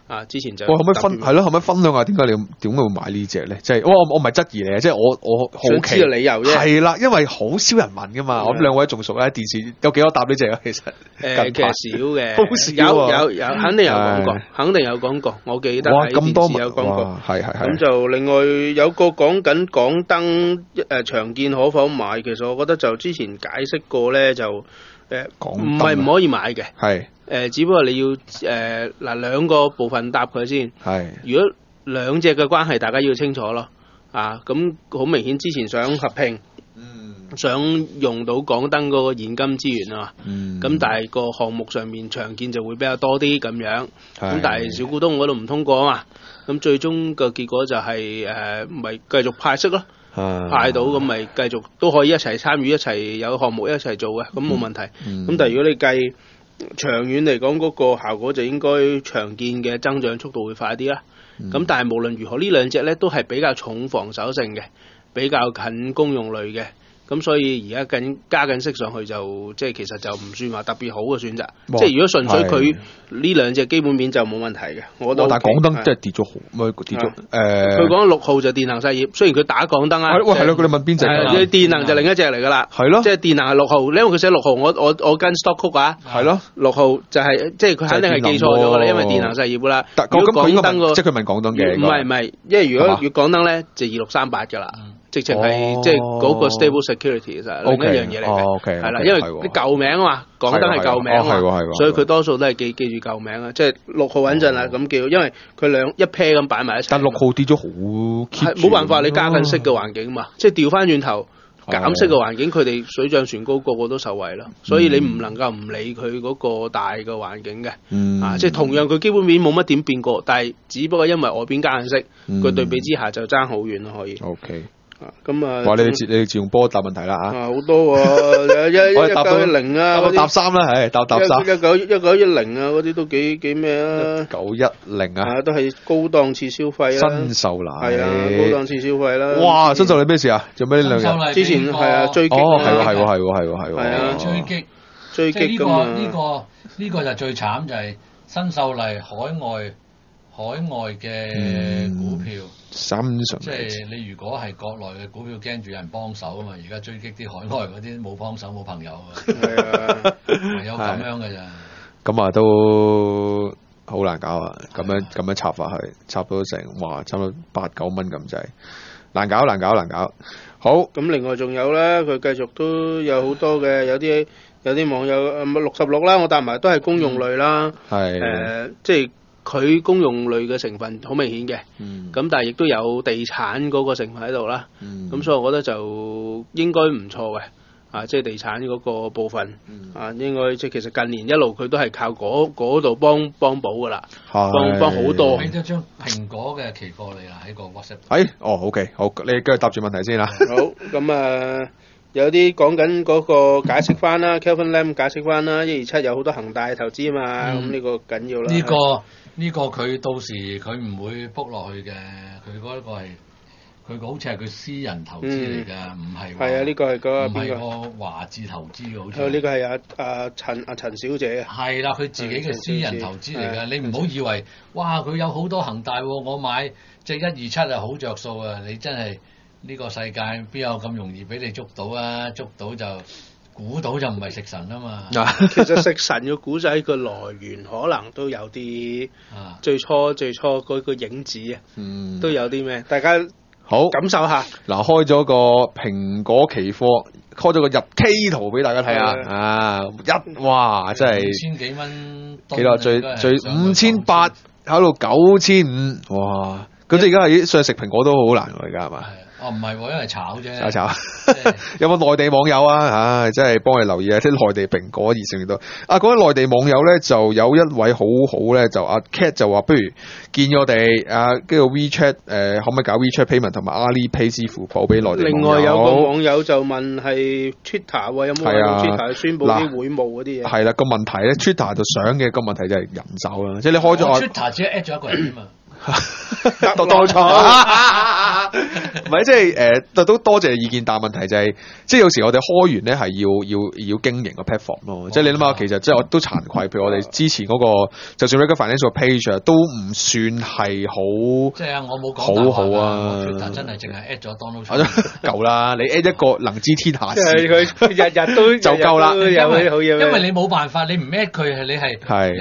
之前就可唔可以分係咯？可唔可以分享下點解你點解會買呢隻咧？即係我唔係質疑你，即係我好奇嘅理由啫。 係啦，因為好少人問噶嘛。我諗兩位仲熟咧，電視有幾多答呢隻啊？其實其實少嘅， 好少有，肯定有講過，肯定有講過。我記得喺電視有講過。 係。 咁就另外有個講緊港燈長建可否買？其實我覺得就之前解釋過咧，就唔係唔可以買嘅。係。只不過你要兩個部分答佢先。係。如果兩隻嘅關係，大家要清楚咯。咁好明顯之前想合併，想用到港燈嗰個現金資源啊嘛。咁但係個項目上面長建就會比較多啲咁樣。咁但係小股東嗰度唔通過啊嘛。咁最終嘅結果就係咪繼續派息咯。派到咁咪繼續都可以一齊參與，一齊有項目一齊做嘅，咁冇問題。咁但係如果你計長遠嚟講，嗰個效果就應該長建嘅增長速度會快啲啦。咁但係無論如何，呢兩隻咧都係比較重防守性嘅，比較近公用類嘅。咁所以而家加緊息上去就即係其實就唔算話特別好嘅選擇。即係如果純粹佢呢兩隻基本面就冇問題嘅，我覺得。但係港燈真係跌咗好，跌咗。佢講6號就電能實業，雖然佢打港燈啊。喂，係咯，佢哋問邊隻？電能就另一隻嚟㗎啦。係咯。即係電能係6號，因為佢寫6號，我跟 stock 曲啊。係咯。6號就係即係佢肯定係記錯咗㗎啦，因為電能實業㗎啦。如果港燈個即係佢問港燈嘅。唔係，因為如果港燈咧就2638㗎啦。直情係即係嗰個 stable security 其實另一樣嘢嚟嘅，係啦，因為啲舊名啊嘛，港燈係舊名啊嘛，所以佢多數都係記住舊名啊，即係6號穩陣啦咁叫，因為佢一 pair 咁擺埋一齊。但6號跌咗好，係冇辦法，你加緊息嘅環境嘛，即係調翻轉頭減息嘅環境，佢哋水漲船高，個個都受惠啦，所以你唔能夠唔理佢嗰個大嘅環境嘅，即係同樣佢基本面冇乜點變過，但係只不過因為外邊加緊息，佢對比之下就爭好遠咯，可以。咁啊！哇！你哋自用波答問題啦嚇！好多喎，1910啊，答3啦，係答3。1910啊，嗰啲都幾咩啊？1910啊，都係高檔次消費啦。新秀麗係啊，高檔次消費啦。哇！新秀麗咩事啊？做咩呢兩日？之前係啊，追擊啊！係啊，追擊㗎嘛！ 呢個就最慘，就係新秀麗海外嘅股票。即係你如果係國內嘅股票，驚住有人幫手啊嘛！而家追擊啲海外嗰啲冇幫手冇朋友啊，唯有咁樣嘅咋。 咁啊都好難搞啊！咁樣插法去，插到成差唔多8-9蚊咁滯，難搞。好， 咁另外仲有咧，佢繼續都有好多嘅，有啲網友66啦，我答埋都係公用類啦，即係。佢公用類嘅成分好明顯嘅，咁但係亦都有地產嗰個成分喺度啦，咁所以我覺得就應該唔錯嘅，即係地產嗰個部分，應該即係其實近年一路佢都係靠嗰度幫補噶啦，幫好多。 俾咗張蘋果嘅期貨你啦，喺個 WhatsApp。 OK，好，你繼續答住問題先啦。 好，咁有啲講緊嗰個解釋翻啦 ，Kelvin Lam 解釋翻啦，127有好多恒大投資啊嘛，咁呢個緊要啦。 呢個佢到時佢唔會卜落去嘅，佢嗰個係佢好似係佢私人投資嚟㗎，唔係。係啊，呢個係唔係個華智投資嘅好似。呢個係阿陳小姐啊。係啦，佢自己嘅私人投資嚟㗎，你唔好以為哇佢有好多恒大喎，我買隻127啊好着數啊！你真係呢個世界邊有咁容易俾你捉到啊？捉到就。估到就唔係食神啊嘛！ 其實食神嘅古仔個來源可能都有啲，最初嗰個影子啊，都有啲咩？大家好感受下。 嗱，開咗個蘋果期貨，開咗個日 K 圖俾大家睇下，哇，真係千幾蚊， 幾多？最58考到9500，哇！咁即係而家係上食蘋果都好難喎，而家係嘛？ 唔係喎，因為炒啫。 炒。有冇內地網友啊？真係幫你留意下啲內地蘋果熱線都。講緊內地網友咧，就有一位好咧，就阿 Cat 就話，不如建議我哋跟住 WeChat 可唔可以搞 WeChat Payment 同埋 AliPay 支付寶俾內地網友？ 另外有個網友就問係 Twitter 喎，有冇用 Twitter 宣佈啲會務嗰啲嘢？ 係啦，個問題咧 Twitter 就想嘅個問題就係人手啦，即係你開咗 Twitter 只係 at 咗一個人啫嘛。 多錯。 唔係即係都多謝意見，但係問題就係即係有時我哋開完咧係要經營個 platform 咯，即係你諗下其實即係我都慚愧，譬如我哋之前嗰個就算 Regular Finance 個 page 都唔算係好， 即係我冇講好啊， 但真係淨係 at 咗 Donald Trump 夠啦，你 at 一個能知天下事， 佢日日都就夠啦， 因為你冇辦法，你唔 at 佢你係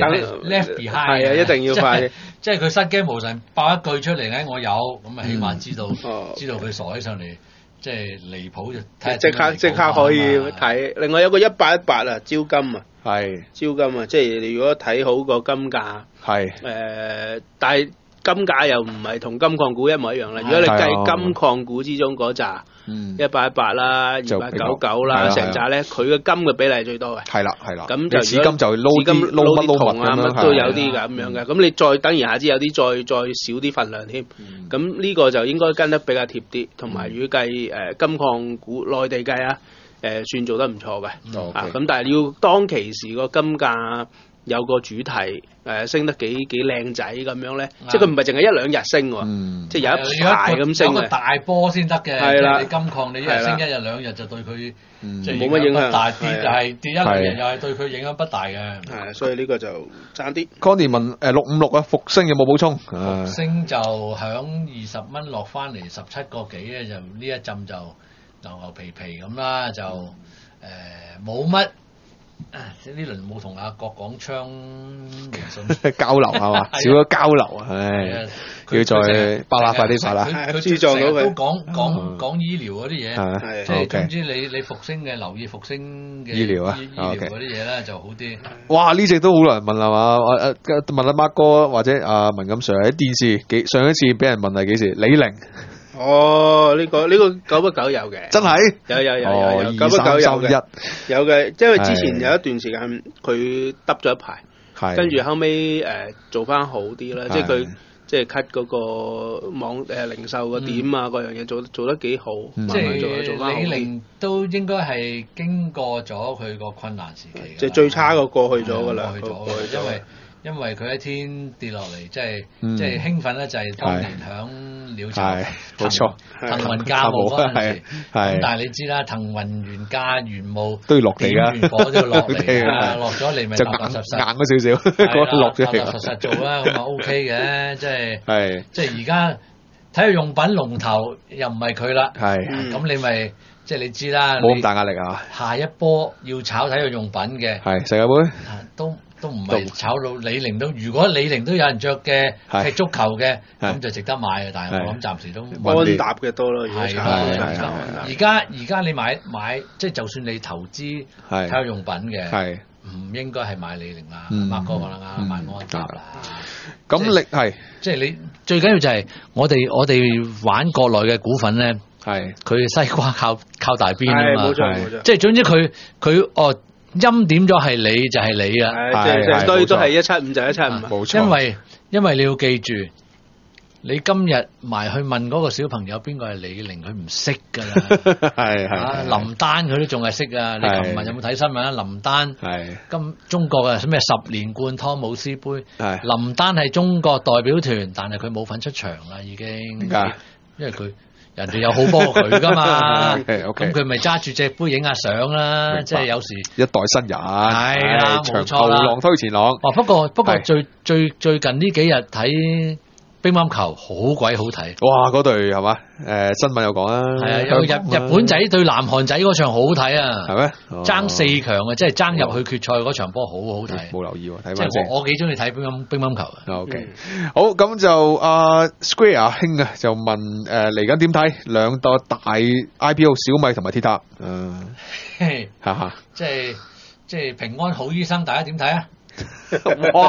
left behind， 係啊，一定要快。 即係佢失驚無神爆一句出嚟咧，我有咁啊，起碼知道佢傻起上嚟，即係離譜就即刻可以睇。另外有個1818啊，招金啊，係招金啊，即係你如果睇好個金價，係但係金價又唔係同金礦股一模一樣啦。如果你計金礦股之中嗰扎，1818啦、2899啦，成扎咧，佢嘅金嘅比例最多嘅。係啦。咁就紫金就撈啲銅啊，乜都有啲㗎咁樣嘅。咁你再等而下之有啲再少啲份量添。咁呢個就應該跟得比較貼啲，同埋預計金礦股內地計啊，算做得唔錯嘅。咁但係要當其時個金價有個主題，升得幾靚仔咁樣咧，即係佢唔係淨係一兩日升喎，即係有一排咁升嘅。有個大波先得嘅，係啦。你金礦你一日升一日兩日就對佢即係冇乜影響，大跌就係跌一兩日又係對佢影響不大嘅。係，所以呢個就爭啲。Connie 問656啊，復星有冇補充？復星就響20蚊落翻嚟17個幾咧，就呢一陣就牛皮咁啦，就冇乜。呢輪冇同阿郭廣昌微信交流係嘛，少咗交流啊，唉，要再巴拉快啲法啦。佢成日都講醫療嗰啲嘢，即係總之你復星嘅留意復星嘅醫療嗰啲嘢咧就好啲。哇！呢隻都好多人問係嘛？問阿 Mark 哥或者阿文錦 Sir 喺電視上一次俾人問係幾時？李寧。哦，呢個919有嘅，真係有919有嘅，因為之前有一段時間佢耷咗一排，跟住後尾做翻好啲啦，即係佢即係 cut 嗰個網零售個點啊，嗰樣嘢做得幾好，即係做翻好啲。李寧都應該係經過咗佢個困難時期，即係最差個過去咗㗎啦，因為佢喺天跌落嚟，即係興奮咧，就係當年響鳥巢冇錯騰雲駕霧嗰陣時，但係你知啦，騰雲完駕原霧都要落地㗎，完火都要落嚟，落咗嚟咪就硬咗少少，落咗嚟實做啦，咁啊 OK 嘅，即係而家體育用品龍頭又唔係佢啦，咁你咪即係你知啦，冇咁大壓力啊！下一波要炒體育用品嘅係世界盃都唔係炒到李寧都，如果李寧都有人着嘅踢足球嘅，咁就值得買嘅。但係我諗暫時都安踏嘅多咯。係而家你買即係就算你投資體育用品嘅，唔應該係買李寧啦。Mark哥講得啱，買安踏啦。咁你係即係你最緊要就係我哋玩國內嘅股份咧，佢西瓜靠大邊啊嘛。冇錯，即係總之佢欽點咗係你就係你啊，都係175就175，冇錯。因為你要記住，你今日埋去問嗰個小朋友邊個係李寧，佢唔識噶啦。林丹佢都仲係識啊。你琴日有冇睇新聞啊？林丹今中國嘅咩10連冠湯姆斯杯，林丹係中國代表團，但係佢冇份出場啦，已經。點解？因為人哋有好波過佢噶嘛，咁佢咪揸住隻杯影下相啦，即係有時一代新人，係啦，冇錯啦，後浪推前浪。不過最近呢幾日睇乒乓球好鬼好睇，哇！嗰隊係嘛？新聞有講啦，係啊，有日本仔對南韓仔嗰場好好睇啊，係咩？爭4強啊，即係爭入去決賽嗰場波好好睇。冇留意喎，睇翻先。我幾中意睇乒乓球啊。OK，好，咁就Square 兄啊，就問嚟緊點睇兩個大 IPO 小米同埋鐵塔？哈哈，即係平安好醫生，大家點睇啊？哇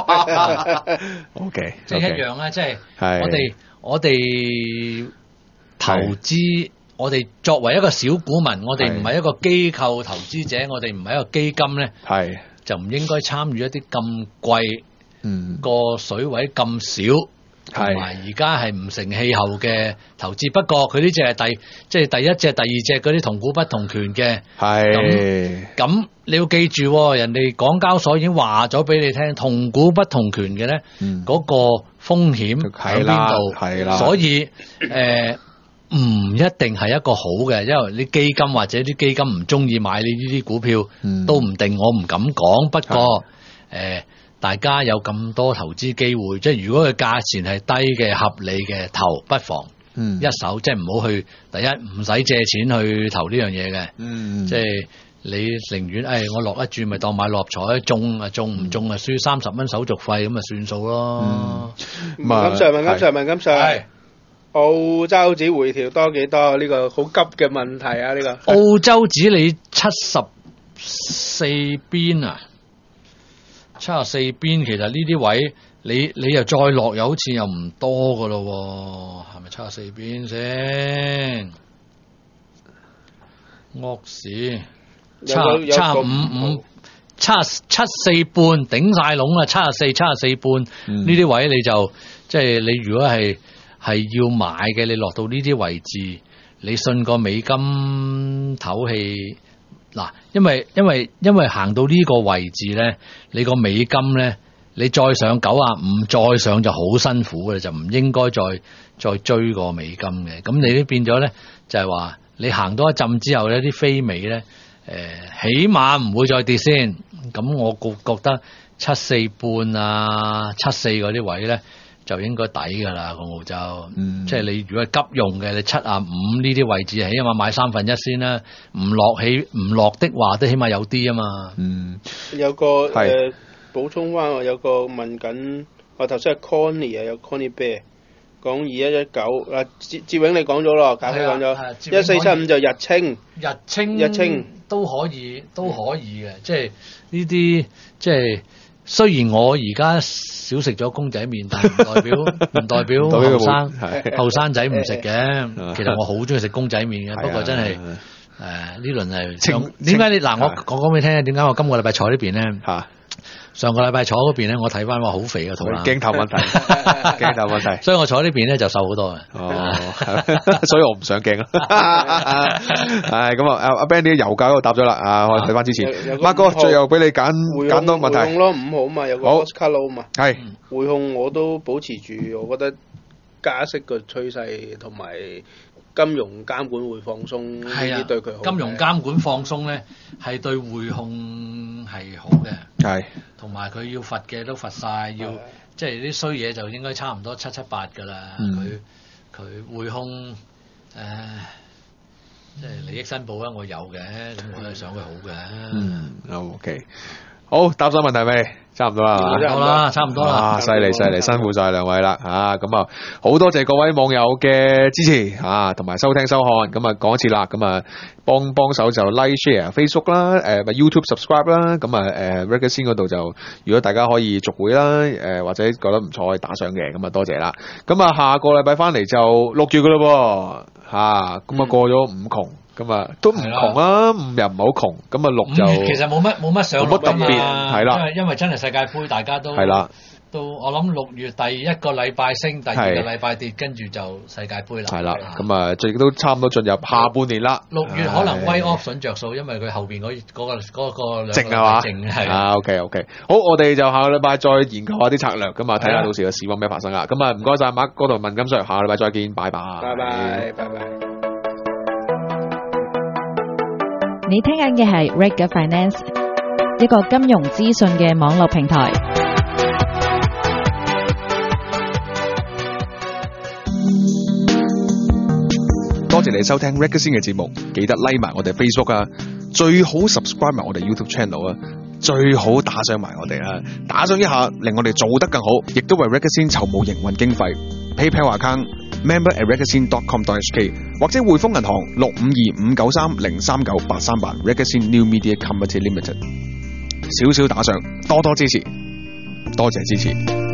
！OK， 即係一樣啦，即係我哋投資，我哋作為一個小股民，我哋唔係一個機構投資者，我哋唔係一個基金咧，就唔應該參與一啲咁貴，個水位咁少，同埋而家係唔成氣候嘅投資。不過佢呢隻係即係第一隻、第二隻嗰啲同股不同權嘅，咁你要記住，人哋港交所已經話咗俾你聽，同股不同權嘅咧，嗰個風險喺邊度？所以唔唔一定係一個好嘅，因為啲基金或者啲基金唔中意買你呢啲股票，都唔定，我唔敢講。不過大家有咁多投資機會，即係如果佢價錢係低嘅、合理嘅投，不妨一手，即係唔好去第一唔使借錢去投呢樣嘢嘅，即係。你寧願我落一注咪當買六合彩，中啊中，唔中啊輸30蚊手續費，咁咪算數咯。 問金上，澳洲紙回調多幾多？呢個好急嘅問題啊！呢個澳洲紙你74邊啊，74邊，其實呢啲位你又再落，又好似又唔多噶咯，係咪74邊先？惡市。差55，差74半頂晒籠啦，74半呢啲位你就即係你如果係要買嘅，你落到呢啲位置，你信個美金唞氣嗱，因為行到呢個位置咧，你個美金咧，你再上95，再上就好辛苦嘅，就唔應該再追個美金嘅。咁你都變咗咧，就係話你行多一陣之後咧，啲非美咧。起碼唔會再跌先，咁我覺得74半啊74嗰啲位咧就應該抵噶啦個澳洲，即係你如果係急用嘅，你75呢啲位置起碼買1/3先啦，唔落的話都起碼有啲啊嘛。 有個補充翻，有個問緊，我頭先係 Connie 有 Connie Bear。講2119嗱，哲永你講咗咯，簡單講咗1475就日清都可以嘅，即係呢啲即係雖然我而家少食咗公仔麵，但係唔代表後生仔唔食嘅。其實我好中意食公仔麵嘅，不過真係呢輪係點解你嗱我講俾你聽，點解我今個禮拜坐呢邊咧？上個禮拜坐嗰邊咧，我睇翻話好肥嘅肚腩， 鏡頭問題， 所以我坐呢邊咧就瘦好多嘅。所以我唔上鏡啦。咁啊，阿 Ben 啲油價嗰度答咗啦。我睇翻之前，Mark 哥最後俾你揀多問題。 匯控咯，5號嘛，有個 Oscar Low 嘛。係匯控我都保持住，我覺得加息嘅趨勢同埋金融監管會放鬆，呢啲對佢好。 金融監管放鬆咧，係對匯控係好嘅。係，同埋佢要罰嘅都罰晒，即係啲衰嘢就應該差唔多778噶啦。佢匯控即係利益申報咧，我有嘅，咁我係想佢好嘅。 OK， 好，答晒問題未？差唔多啦， 差唔多啦， 犀利，辛苦晒兩位啦，咁啊，好多謝各位網友嘅支持同埋收聽收看，咁啊講一次啦，咁啊幫手就 like share Facebook 啦，YouTube subscribe 啦，咁Reggae 嗰度就如果大家可以續會啦，或者覺得唔錯可以打賞嘅，咁啊多謝啦，咁啊下個禮拜翻嚟就6月噶咯噃，咁啊過咗5窮。咁啊，都唔窮啊，5又唔好窮，咁啊6就其實冇乜上落特別，係啦， 因為真係世界盃，大家都係啦，我諗6月第一個禮拜升，第二個禮拜跌，跟住就世界盃啦。 係啦，咁啊，最都差唔多進入下半年啦。 6月可能威 option 着數，因為佢後邊嗰個淨係嘛，淨係OK，好，我哋就下個禮拜再研究下啲策略，咁啊睇下到時個市況咩發生啦。咁啊唔該晒Mark哥同文金 Sir，下個禮拜再見，拜拜。 你聽緊嘅係 Reggae Finance， 一個金融資訊嘅網絡平台。 多謝你收聽 Reggae 嘅節目，記得 like 埋我哋 Facebook 啊，最好 subscribe 埋我哋 YouTube channel 啊，最好打賞埋我哋啊，打賞一下令我哋做得更好，亦都為 Reggae 籌募營運經費。PayPal account member@reggae.com.hk 或者匯豐銀行652593039838 Reggae New Media Company Limited， 少少打賞，多多支持，多謝支持。